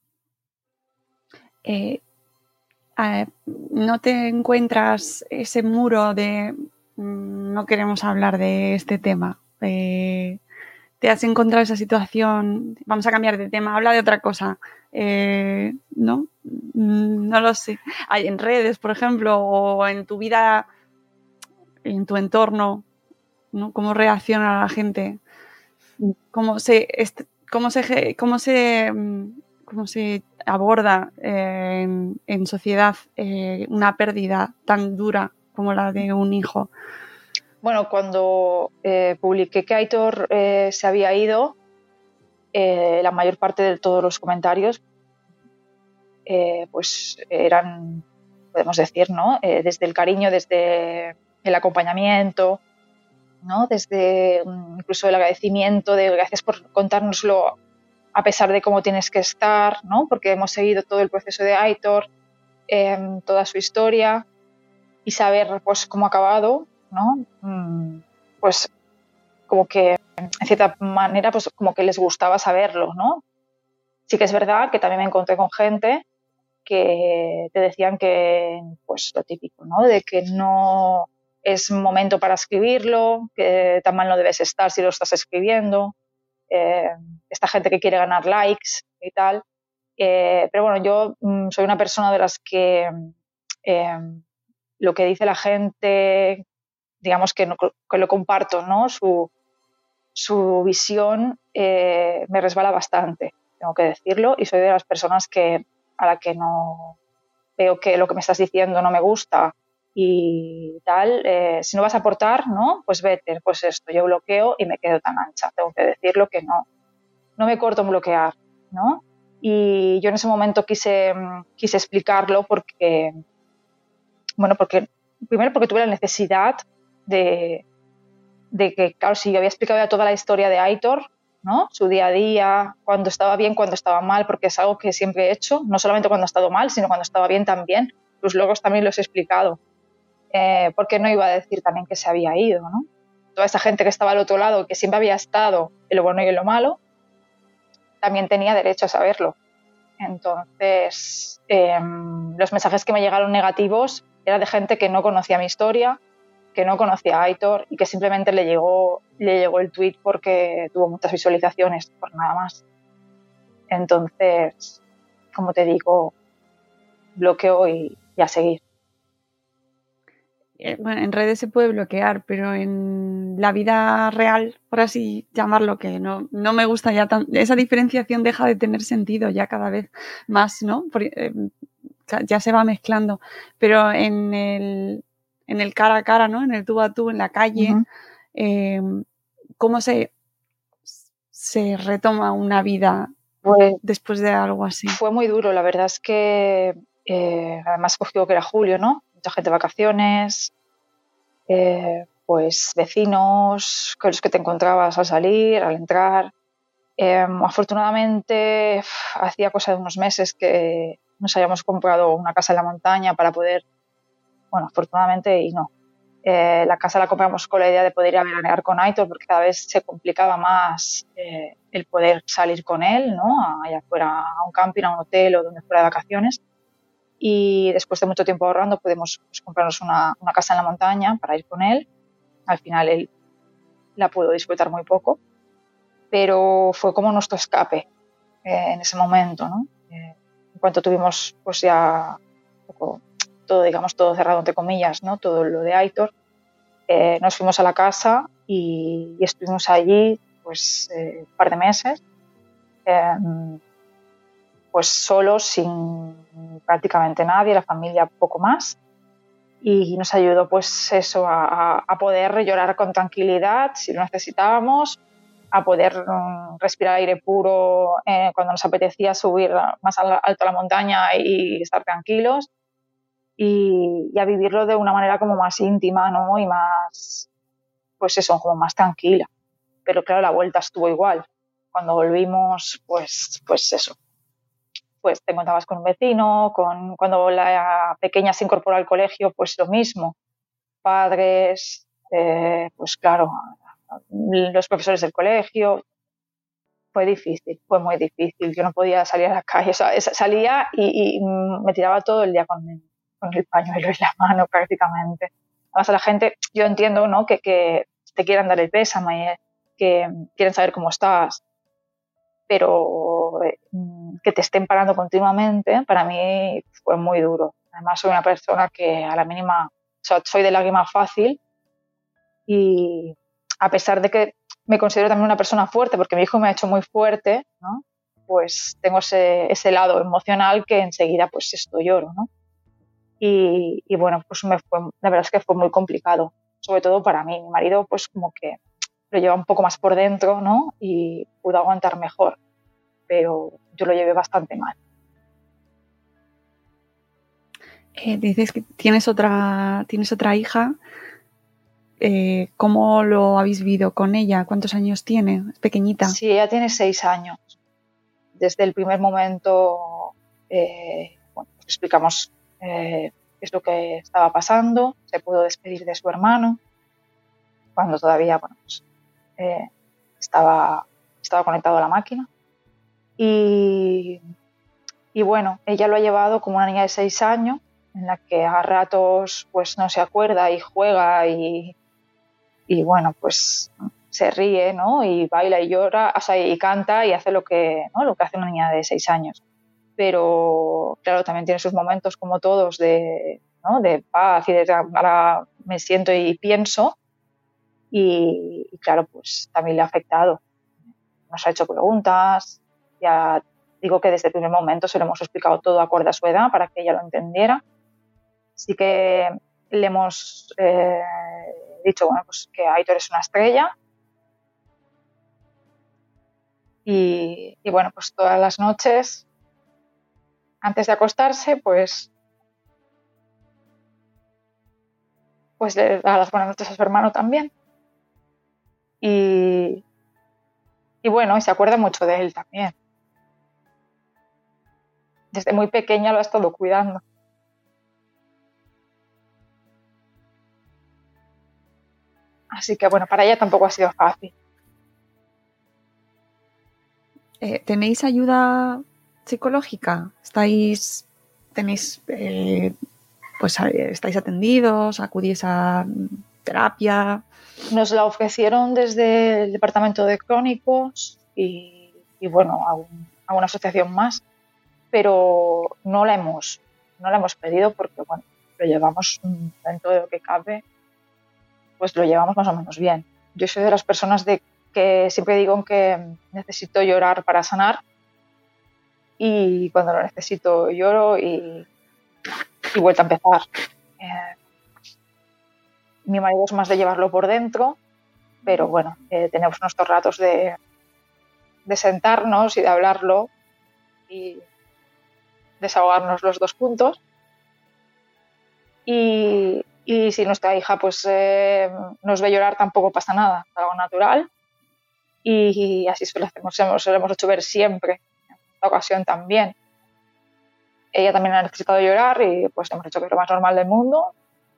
¿No te encuentras ese muro de no queremos hablar de este tema? ¿Te has encontrado esa situación? Vamos a cambiar de tema, habla de otra cosa. ¿No? No lo sé. Hay en redes, por ejemplo, o en tu vida, en tu entorno, ¿no? ¿Cómo reacciona la gente? ¿Cómo se aborda en sociedad una pérdida tan dura como la de un hijo? Bueno, cuando publiqué que Aitor se había ido, la mayor parte de todos los comentarios pues eran, podemos decir, ¿no? Desde el cariño, desde el acompañamiento, ¿no? Desde incluso el agradecimiento de gracias por contárnoslo a pesar de cómo tienes que estar, ¿no? Porque hemos seguido todo el proceso de Aitor, toda su historia, y saber pues cómo ha acabado, ¿no? Pues como que en cierta manera pues como que les gustaba saberlo, ¿no? Sí que es verdad que también me encontré con gente que te decían que, pues lo típico, ¿no? De que no es momento para escribirlo, que tan mal no debes estar si lo estás escribiendo, esta gente que quiere ganar likes y tal. Pero bueno, yo soy una persona de las que lo que dice la gente, digamos que lo comparto, ¿no? Su visión me resbala bastante, tengo que decirlo, y soy de las personas a la que no veo que lo que me estás diciendo no me gusta y tal, si no vas a aportar, ¿no? Pues vete, pues esto, yo bloqueo y me quedo tan ancha, tengo que decirlo que no me corto en bloquear, ¿no? Y yo en ese momento quise explicarlo porque primero porque tuve la necesidad de que, claro, si yo había explicado ya toda la historia de Aitor, ¿no? Su día a día, cuando estaba bien, cuando estaba mal, porque es algo que siempre he hecho, no solamente cuando ha estado mal, sino cuando estaba bien también. Los logros también los he explicado. Porque no iba a decir también que se había ido, ¿no? Toda esa gente que estaba al otro lado, que siempre había estado en lo bueno y en lo malo, también tenía derecho a saberlo. Entonces, los mensajes que me llegaron negativos eran de gente que no conocía mi historia, que no conocía a Aitor y que simplemente le llegó el tweet porque tuvo muchas visualizaciones, por nada más. Entonces, como te digo, bloqueo y a seguir. Bueno, en redes se puede bloquear, pero en la vida real, por así llamarlo, que no me gusta ya esa diferenciación deja de tener sentido ya cada vez más, ¿no? Ya se va mezclando, pero en el cara a cara, ¿no? En el tú a tú, en la calle, ¿cómo se retoma una vida después de algo así? Fue muy duro, la verdad es que además cogió que era julio, ¿no? Mucha gente de vacaciones, pues vecinos con los que te encontrabas al salir, al entrar. Afortunadamente, hacía cosa de unos meses que nos habíamos comprado una casa en la montaña para poder, bueno, afortunadamente y no. La casa la compramos con la idea de poder ir a veranear con Aitor porque cada vez se complicaba más el poder salir con él, ¿no? Allá fuera a un camping, a un hotel o donde fuera de vacaciones. Y después de mucho tiempo ahorrando pudimos pues, comprarnos una casa en la montaña para ir con él. al final él la pudo disfrutar muy poco, pero fue como nuestro escape en ese momento, ¿no? En cuanto tuvimos pues ya un poco todo, digamos, todo cerrado entre comillas, ¿no? Todo lo de Aitor, nos fuimos a la casa y estuvimos allí pues un par de meses, pues solos, sin prácticamente nadie, la familia poco más, y nos ayudó pues eso a poder llorar con tranquilidad si lo necesitábamos, a poder respirar aire puro cuando nos apetecía subir más alto a la montaña y estar tranquilos, y a vivirlo de una manera como más íntima, ¿no? Y más, pues eso, como más tranquila. Pero claro, la vuelta estuvo igual. Cuando volvimos, pues eso, pues te encontrabas con un vecino, cuando la pequeña se incorporó al colegio, pues lo mismo. Padres, pues claro, los profesores del colegio. Fue difícil, fue muy difícil. Yo no podía salir a la calle. O sea, salía y me tiraba todo el día con el pañuelo en la mano prácticamente. Además, a la gente, yo entiendo, ¿no?, que te quieran dar el pésame, que quieren saber cómo estás, pero que te estén parando continuamente, para mí fue muy duro. Además, soy una persona que a la mínima, o sea, soy de lágrima fácil, y a pesar de que me considero también una persona fuerte, porque mi hijo me ha hecho muy fuerte, ¿no?, pues tengo ese lado emocional que enseguida pues esto lloro, ¿no? Y bueno, pues la verdad es que fue muy complicado, sobre todo para mí. Mi marido pues como que lo lleva un poco más por dentro, ¿no?, y pudo aguantar mejor, pero yo lo llevé bastante mal. Dices que tienes otra hija. ¿Cómo lo habéis vivido con ella? ¿Cuántos años tiene? ¿Es pequeñita? Sí, ella tiene 6 años. Desde el primer momento, bueno, pues explicamos qué es lo que estaba pasando. Se pudo despedir de su hermano cuando todavía, bueno, pues, estaba conectado a la máquina. Y bueno, ella lo ha llevado como una niña de 6 años, en la que a ratos pues no se acuerda y juega y bueno, pues se ríe, ¿no?, y baila y llora, o sea, y canta y hace lo que, ¿no?, lo que hace una niña de 6 años. Pero claro, también tiene sus momentos como todos de, ¿no?, de paz y de ahora me siento y pienso, y claro, pues también le ha afectado. Nos ha hecho preguntas, ya digo que desde el primer momento se lo hemos explicado todo acorde a su edad para que ella lo entendiera. Sí que le hemos dicho, bueno, pues que Aitor es una estrella, y bueno, pues todas las noches antes de acostarse pues le da las buenas noches a su hermano también, y bueno, y se acuerda mucho de él también. Desde muy pequeña lo ha estado cuidando. Así que bueno, para ella tampoco ha sido fácil. ¿Tenéis ayuda psicológica? ¿Estáis atendidos? ¿Acudís a terapia? Nos la ofrecieron desde el departamento de crónicos y bueno, a una asociación más, pero no la hemos pedido porque bueno, lo llevamos dentro de lo que cabe, pues lo llevamos más o menos bien. Yo soy de las personas que siempre digo que necesito llorar para sanar, y cuando lo necesito lloro y vuelta a empezar. Mi marido es más de llevarlo por dentro, pero bueno, tenemos nuestros ratos de sentarnos y de hablarlo y desahogarnos los dos juntos. Y si nuestra hija pues nos ve llorar, tampoco pasa nada, es algo natural, y así se lo hemos hecho ver siempre. En esta ocasión también ella también ha necesitado llorar y pues hemos hecho que es lo más normal del mundo,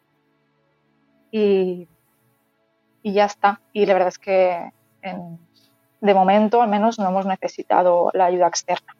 y ya está. Y la verdad es que de momento al menos no hemos necesitado la ayuda externa.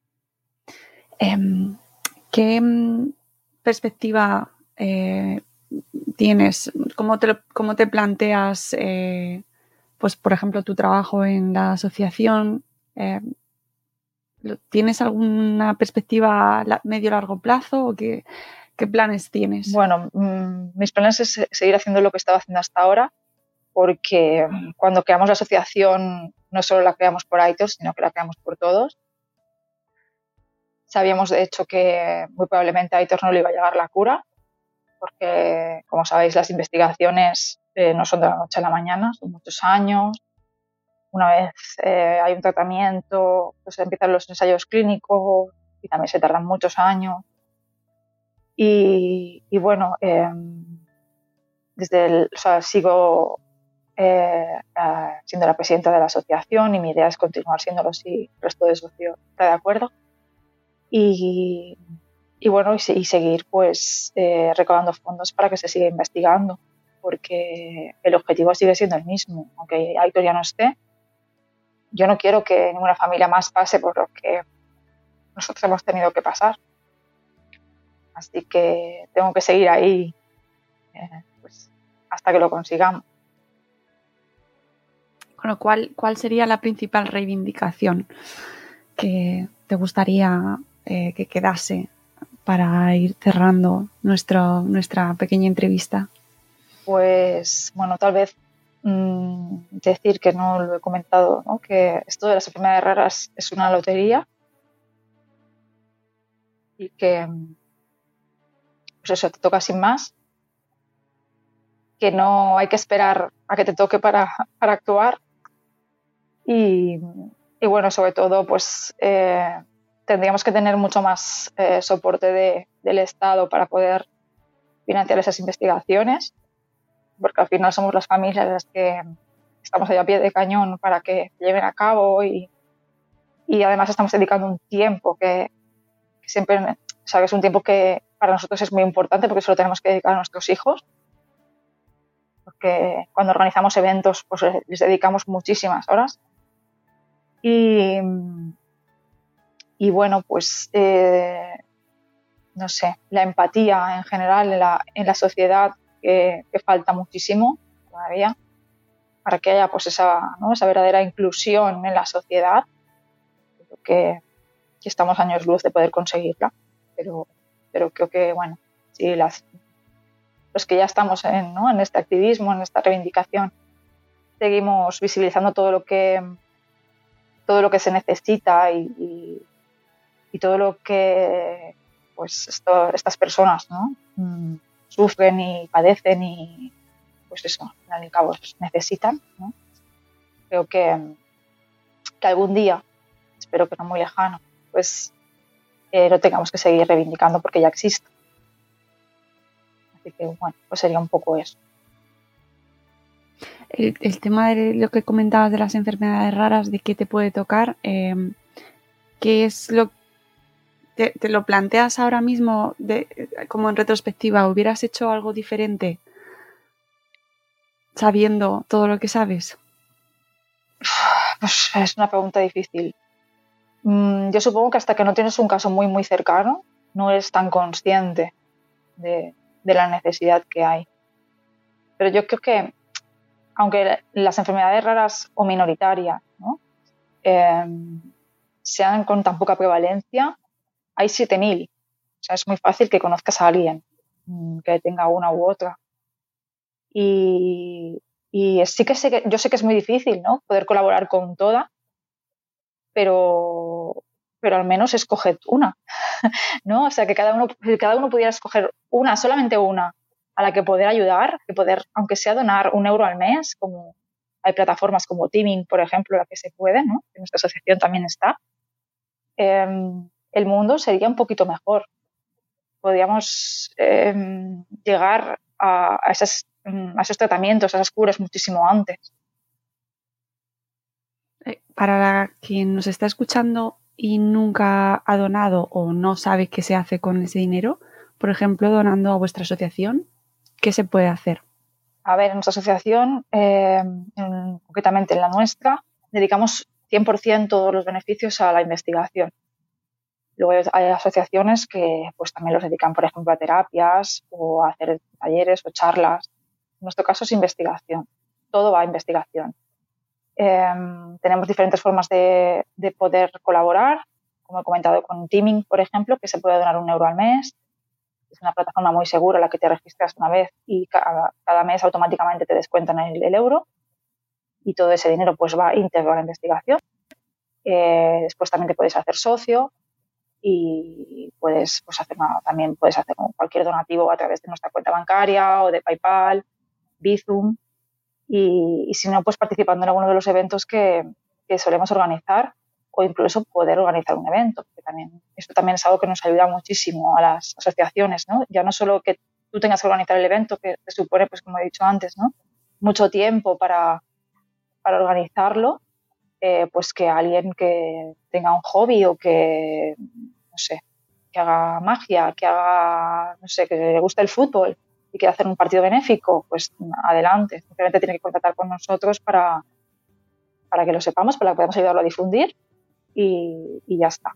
¿Qué perspectiva tienes? ¿Cómo te planteas, pues por ejemplo, tu trabajo en la asociación? ¿Tienes alguna perspectiva medio-largo plazo o qué planes tienes? Bueno, mis planes es seguir haciendo lo que estaba haciendo hasta ahora, porque cuando creamos la asociación no solo la creamos por Aitor, sino que la creamos por todos. Sabíamos, de hecho, que muy probablemente a Aitor no le iba a llegar la cura, porque, como sabéis, las investigaciones no son de la noche a la mañana, son muchos años. Una vez hay un tratamiento, pues empiezan los ensayos clínicos y también se tardan muchos años. Y bueno, sigo siendo la presidenta de la asociación y mi idea es continuar siéndolo si el resto de socio está de acuerdo. Y bueno, y seguir pues recaudando fondos para que se siga investigando, porque el objetivo sigue siendo el mismo, aunque Aitor ya no esté. Yo no quiero que ninguna familia más pase por lo que nosotros hemos tenido que pasar. Así que tengo que seguir ahí pues, hasta que lo consigamos. Bueno, ¿cuál sería la principal reivindicación que te gustaría que quedase para ir cerrando nuestra pequeña entrevista? Pues, bueno, tal vez decir que no lo he comentado, ¿no? Que esto de las enfermedades raras es una lotería y que, pues eso, te toca sin más, que no hay que esperar a que te toque para actuar y bueno, sobre todo, pues tendríamos que tener mucho más soporte del Estado para poder financiar esas investigaciones, porque al final somos las familias las que estamos ahí a pie de cañón para que se lleven a cabo y además estamos dedicando un tiempo que siempre, o sea, que es un tiempo que para nosotros es muy importante porque se lo tenemos que dedicar a nuestros hijos, porque cuando organizamos eventos pues les dedicamos muchísimas horas y bueno, pues no sé, la empatía en general en la sociedad que falta muchísimo todavía para que haya pues esa verdadera inclusión en la sociedad. Creo que estamos años luz de poder conseguirla, pero creo que, bueno, si los que ya estamos en este activismo, en esta reivindicación, seguimos visibilizando todo lo que se necesita y todo lo que pues estas personas, ¿no? Sufren y padecen y pues eso, al fin y al cabo necesitan, ¿no? Creo que algún día, espero que no muy lejano, pues lo tengamos que seguir reivindicando porque ya existe. Así que bueno, pues sería un poco eso. El tema de lo que comentabas de las enfermedades raras, de qué te puede tocar, ¿qué es lo te lo planteas ahora mismo como en retrospectiva? ¿Hubieras hecho algo diferente sabiendo todo lo que sabes? Pues es una pregunta difícil. Yo supongo que hasta que no tienes un caso muy, muy cercano, no eres tan consciente de la necesidad que hay. Pero yo creo que, aunque las enfermedades raras o minoritarias, ¿no? Sean con tan poca prevalencia, hay 7.000. O sea, es muy fácil que conozcas a alguien que tenga una u otra. Y sí que yo sé que es muy difícil, ¿no? Poder colaborar con todas, pero al menos escoge una, ¿no? O sea, que cada uno pudiera escoger una, solamente una, a la que poder ayudar, que poder, aunque sea donar 1 euro al mes, como hay plataformas como Teaming, por ejemplo, la que se puede, ¿no? En nuestra asociación también está. El mundo sería un poquito mejor. Podríamos llegar a esos tratamientos, a esas curas muchísimo antes. Para quien nos está escuchando y nunca ha donado o no sabe qué se hace con ese dinero, por ejemplo, donando a vuestra asociación, ¿qué se puede hacer? A ver, en nuestra asociación, concretamente en la nuestra, dedicamos 100% todos los beneficios a la investigación. Luego hay asociaciones que pues también los dedican, por ejemplo, a terapias o a hacer talleres o charlas. En nuestro caso es investigación. Todo va a investigación. Tenemos diferentes formas de poder colaborar, como he comentado con Teaming, por ejemplo, que se puede donar €1 al mes. Es una plataforma muy segura en la que te registras una vez y cada mes automáticamente te descuentan el euro y todo ese dinero pues va íntegro a la investigación. Después también te puedes hacer socio y puedes pues, también puedes hacer cualquier donativo a través de nuestra cuenta bancaria o de PayPal, Bizum y si no, pues participando en alguno de los eventos que solemos organizar o incluso poder organizar un evento. Porque esto también es algo que nos ayuda muchísimo a las asociaciones, ¿no? Ya no solo que tú tengas que organizar el evento, que te supone, pues como he dicho antes, ¿no? Mucho tiempo para organizarlo, pues que alguien que tenga un hobby o que, no sé, que haga magia, que haga, no sé, que le guste el fútbol y quiera hacer un partido benéfico, pues adelante. Simplemente tiene que contactar con nosotros para que lo sepamos, para que podamos ayudarlo a difundir y ya está.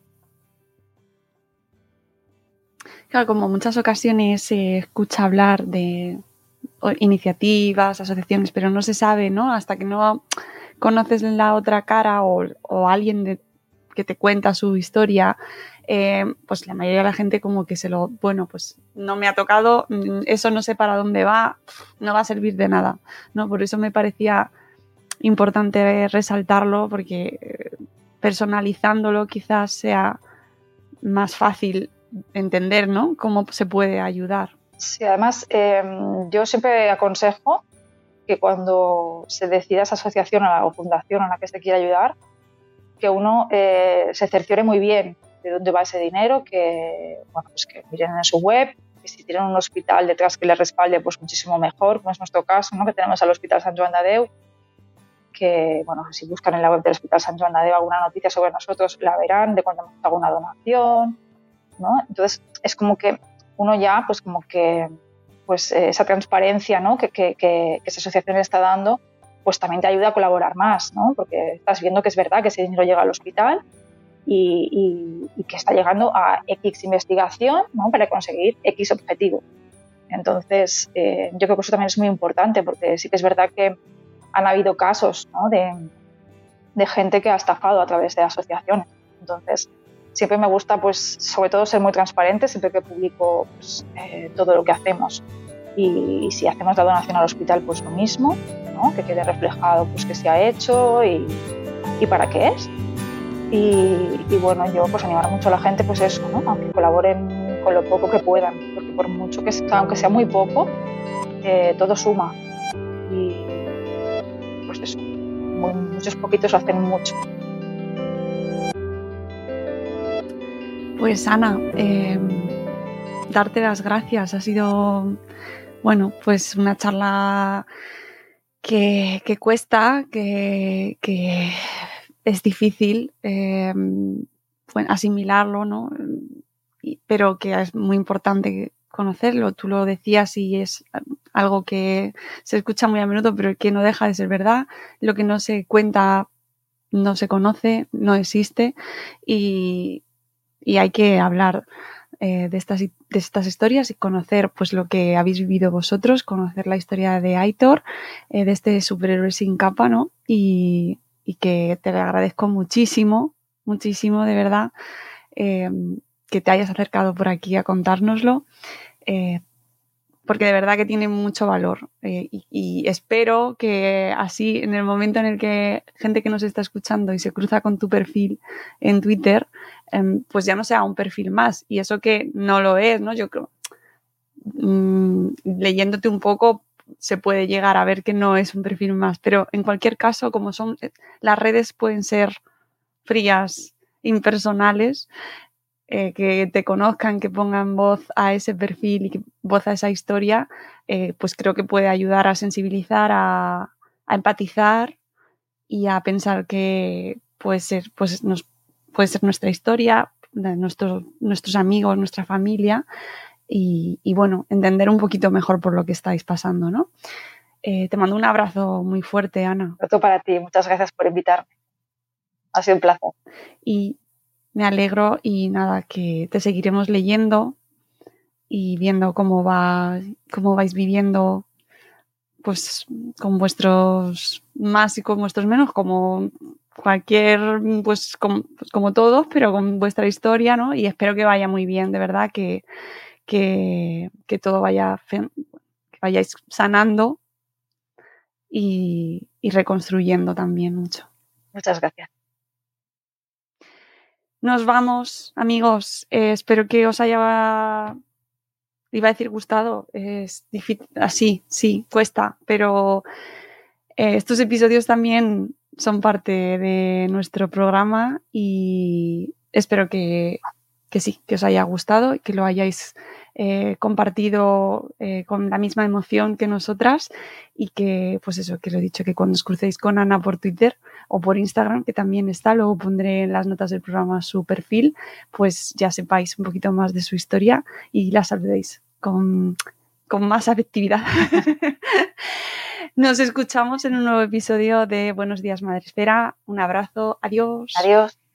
Claro, como en muchas ocasiones se escucha hablar de iniciativas, asociaciones, pero no se sabe, ¿no? Hasta que no conoces la otra cara o alguien que te cuenta su historia, pues la mayoría de la gente como que bueno, pues no me ha tocado, eso no sé para dónde va, no va a servir de nada, ¿no? Por eso me parecía importante resaltarlo, porque personalizándolo quizás sea más fácil entender, ¿no? Cómo se puede ayudar. Sí, además yo siempre aconsejo que cuando se decida esa asociación o fundación a la que se quiere ayudar, que uno se cerciore muy bien de dónde va ese dinero, que miren en su web, que si tienen un hospital detrás que les respalde, pues muchísimo mejor, como es nuestro caso, ¿no? Que tenemos al Hospital Sant Joan de Déu, que si buscan en la web del Hospital Sant Joan de Déu alguna noticia sobre nosotros, la verán, de cuando hemos hecho alguna donación, ¿no? Entonces es como que uno ya, pues como que esa transparencia, ¿no? que esa asociación le está dando, pues también te ayuda a colaborar más, ¿no? Porque estás viendo que es verdad que ese dinero llega al hospital y que está llegando a X investigación, ¿no? Para conseguir X objetivo. Entonces, yo creo que eso también es muy importante, porque sí que es verdad que han habido casos, ¿no? de gente que ha estafado a través de asociaciones. Entonces, siempre me gusta, pues, sobre todo ser muy transparente siempre que publico pues, todo lo que hacemos. Y si hacemos la donación al hospital, pues lo mismo, ¿no? Que quede reflejado pues, que se ha hecho y para qué es. Y bueno, yo pues animar mucho a la gente, pues eso, ¿no? A que colaboren con lo poco que puedan, porque por mucho aunque sea muy poco, todo suma. Y pues eso, muchos poquitos hacen mucho. Pues Ana, darte las gracias. Ha sido, bueno, pues una charla que cuesta, que es difícil asimilarlo, ¿no? Pero que es muy importante conocerlo. Tú lo decías y es algo que se escucha muy a menudo, pero que no deja de ser verdad. Lo que no se cuenta no se conoce, no existe y hay que hablar de estas historias y conocer pues lo que habéis vivido vosotros, conocer la historia de Aitor, de este superhéroe sin capa, ¿no? Y que te le agradezco muchísimo, muchísimo de verdad que te hayas acercado por aquí a contárnoslo, porque de verdad que tiene mucho valor y espero que así en el momento en el que gente que nos está escuchando y se cruza con tu perfil en Twitter, pues ya no sea un perfil más, y eso que no lo es, ¿no? Yo creo, leyéndote un poco se puede llegar a ver que no es un perfil más, pero en cualquier caso, como las redes pueden ser frías, impersonales, que te conozcan, que pongan voz a ese perfil y que voz a esa historia, pues creo que puede ayudar a sensibilizar, a empatizar y a pensar que puede ser nuestra historia, nuestros amigos, nuestra familia y bueno, entender un poquito mejor por lo que estáis pasando, ¿no? Te mando un abrazo muy fuerte, Ana. Otro para ti, muchas gracias por invitarme. Ha sido un placer. Y Me alegro y nada, que te seguiremos leyendo y viendo cómo vais viviendo, pues con vuestros más y con vuestros menos, como cualquier, pues como todos, pero con vuestra historia, ¿no? Y espero que vaya muy bien, de verdad, que todo vaya, que vayáis sanando y reconstruyendo también mucho. Muchas gracias. Nos vamos, amigos. Espero que os haya, iba a decir gustado, es difícil, así, sí, cuesta, pero estos episodios también son parte de nuestro programa y espero que sí, que os haya gustado y que lo hayáis compartido con la misma emoción que nosotras y que, pues eso, que lo he dicho, que cuando os crucéis con Ana por Twitter o por Instagram, que también está, luego pondré en las notas del programa su perfil, pues ya sepáis un poquito más de su historia y la saludéis con más afectividad. Nos escuchamos en un nuevo episodio de Buenos Días Madresfera. Un abrazo. Adiós. Adiós.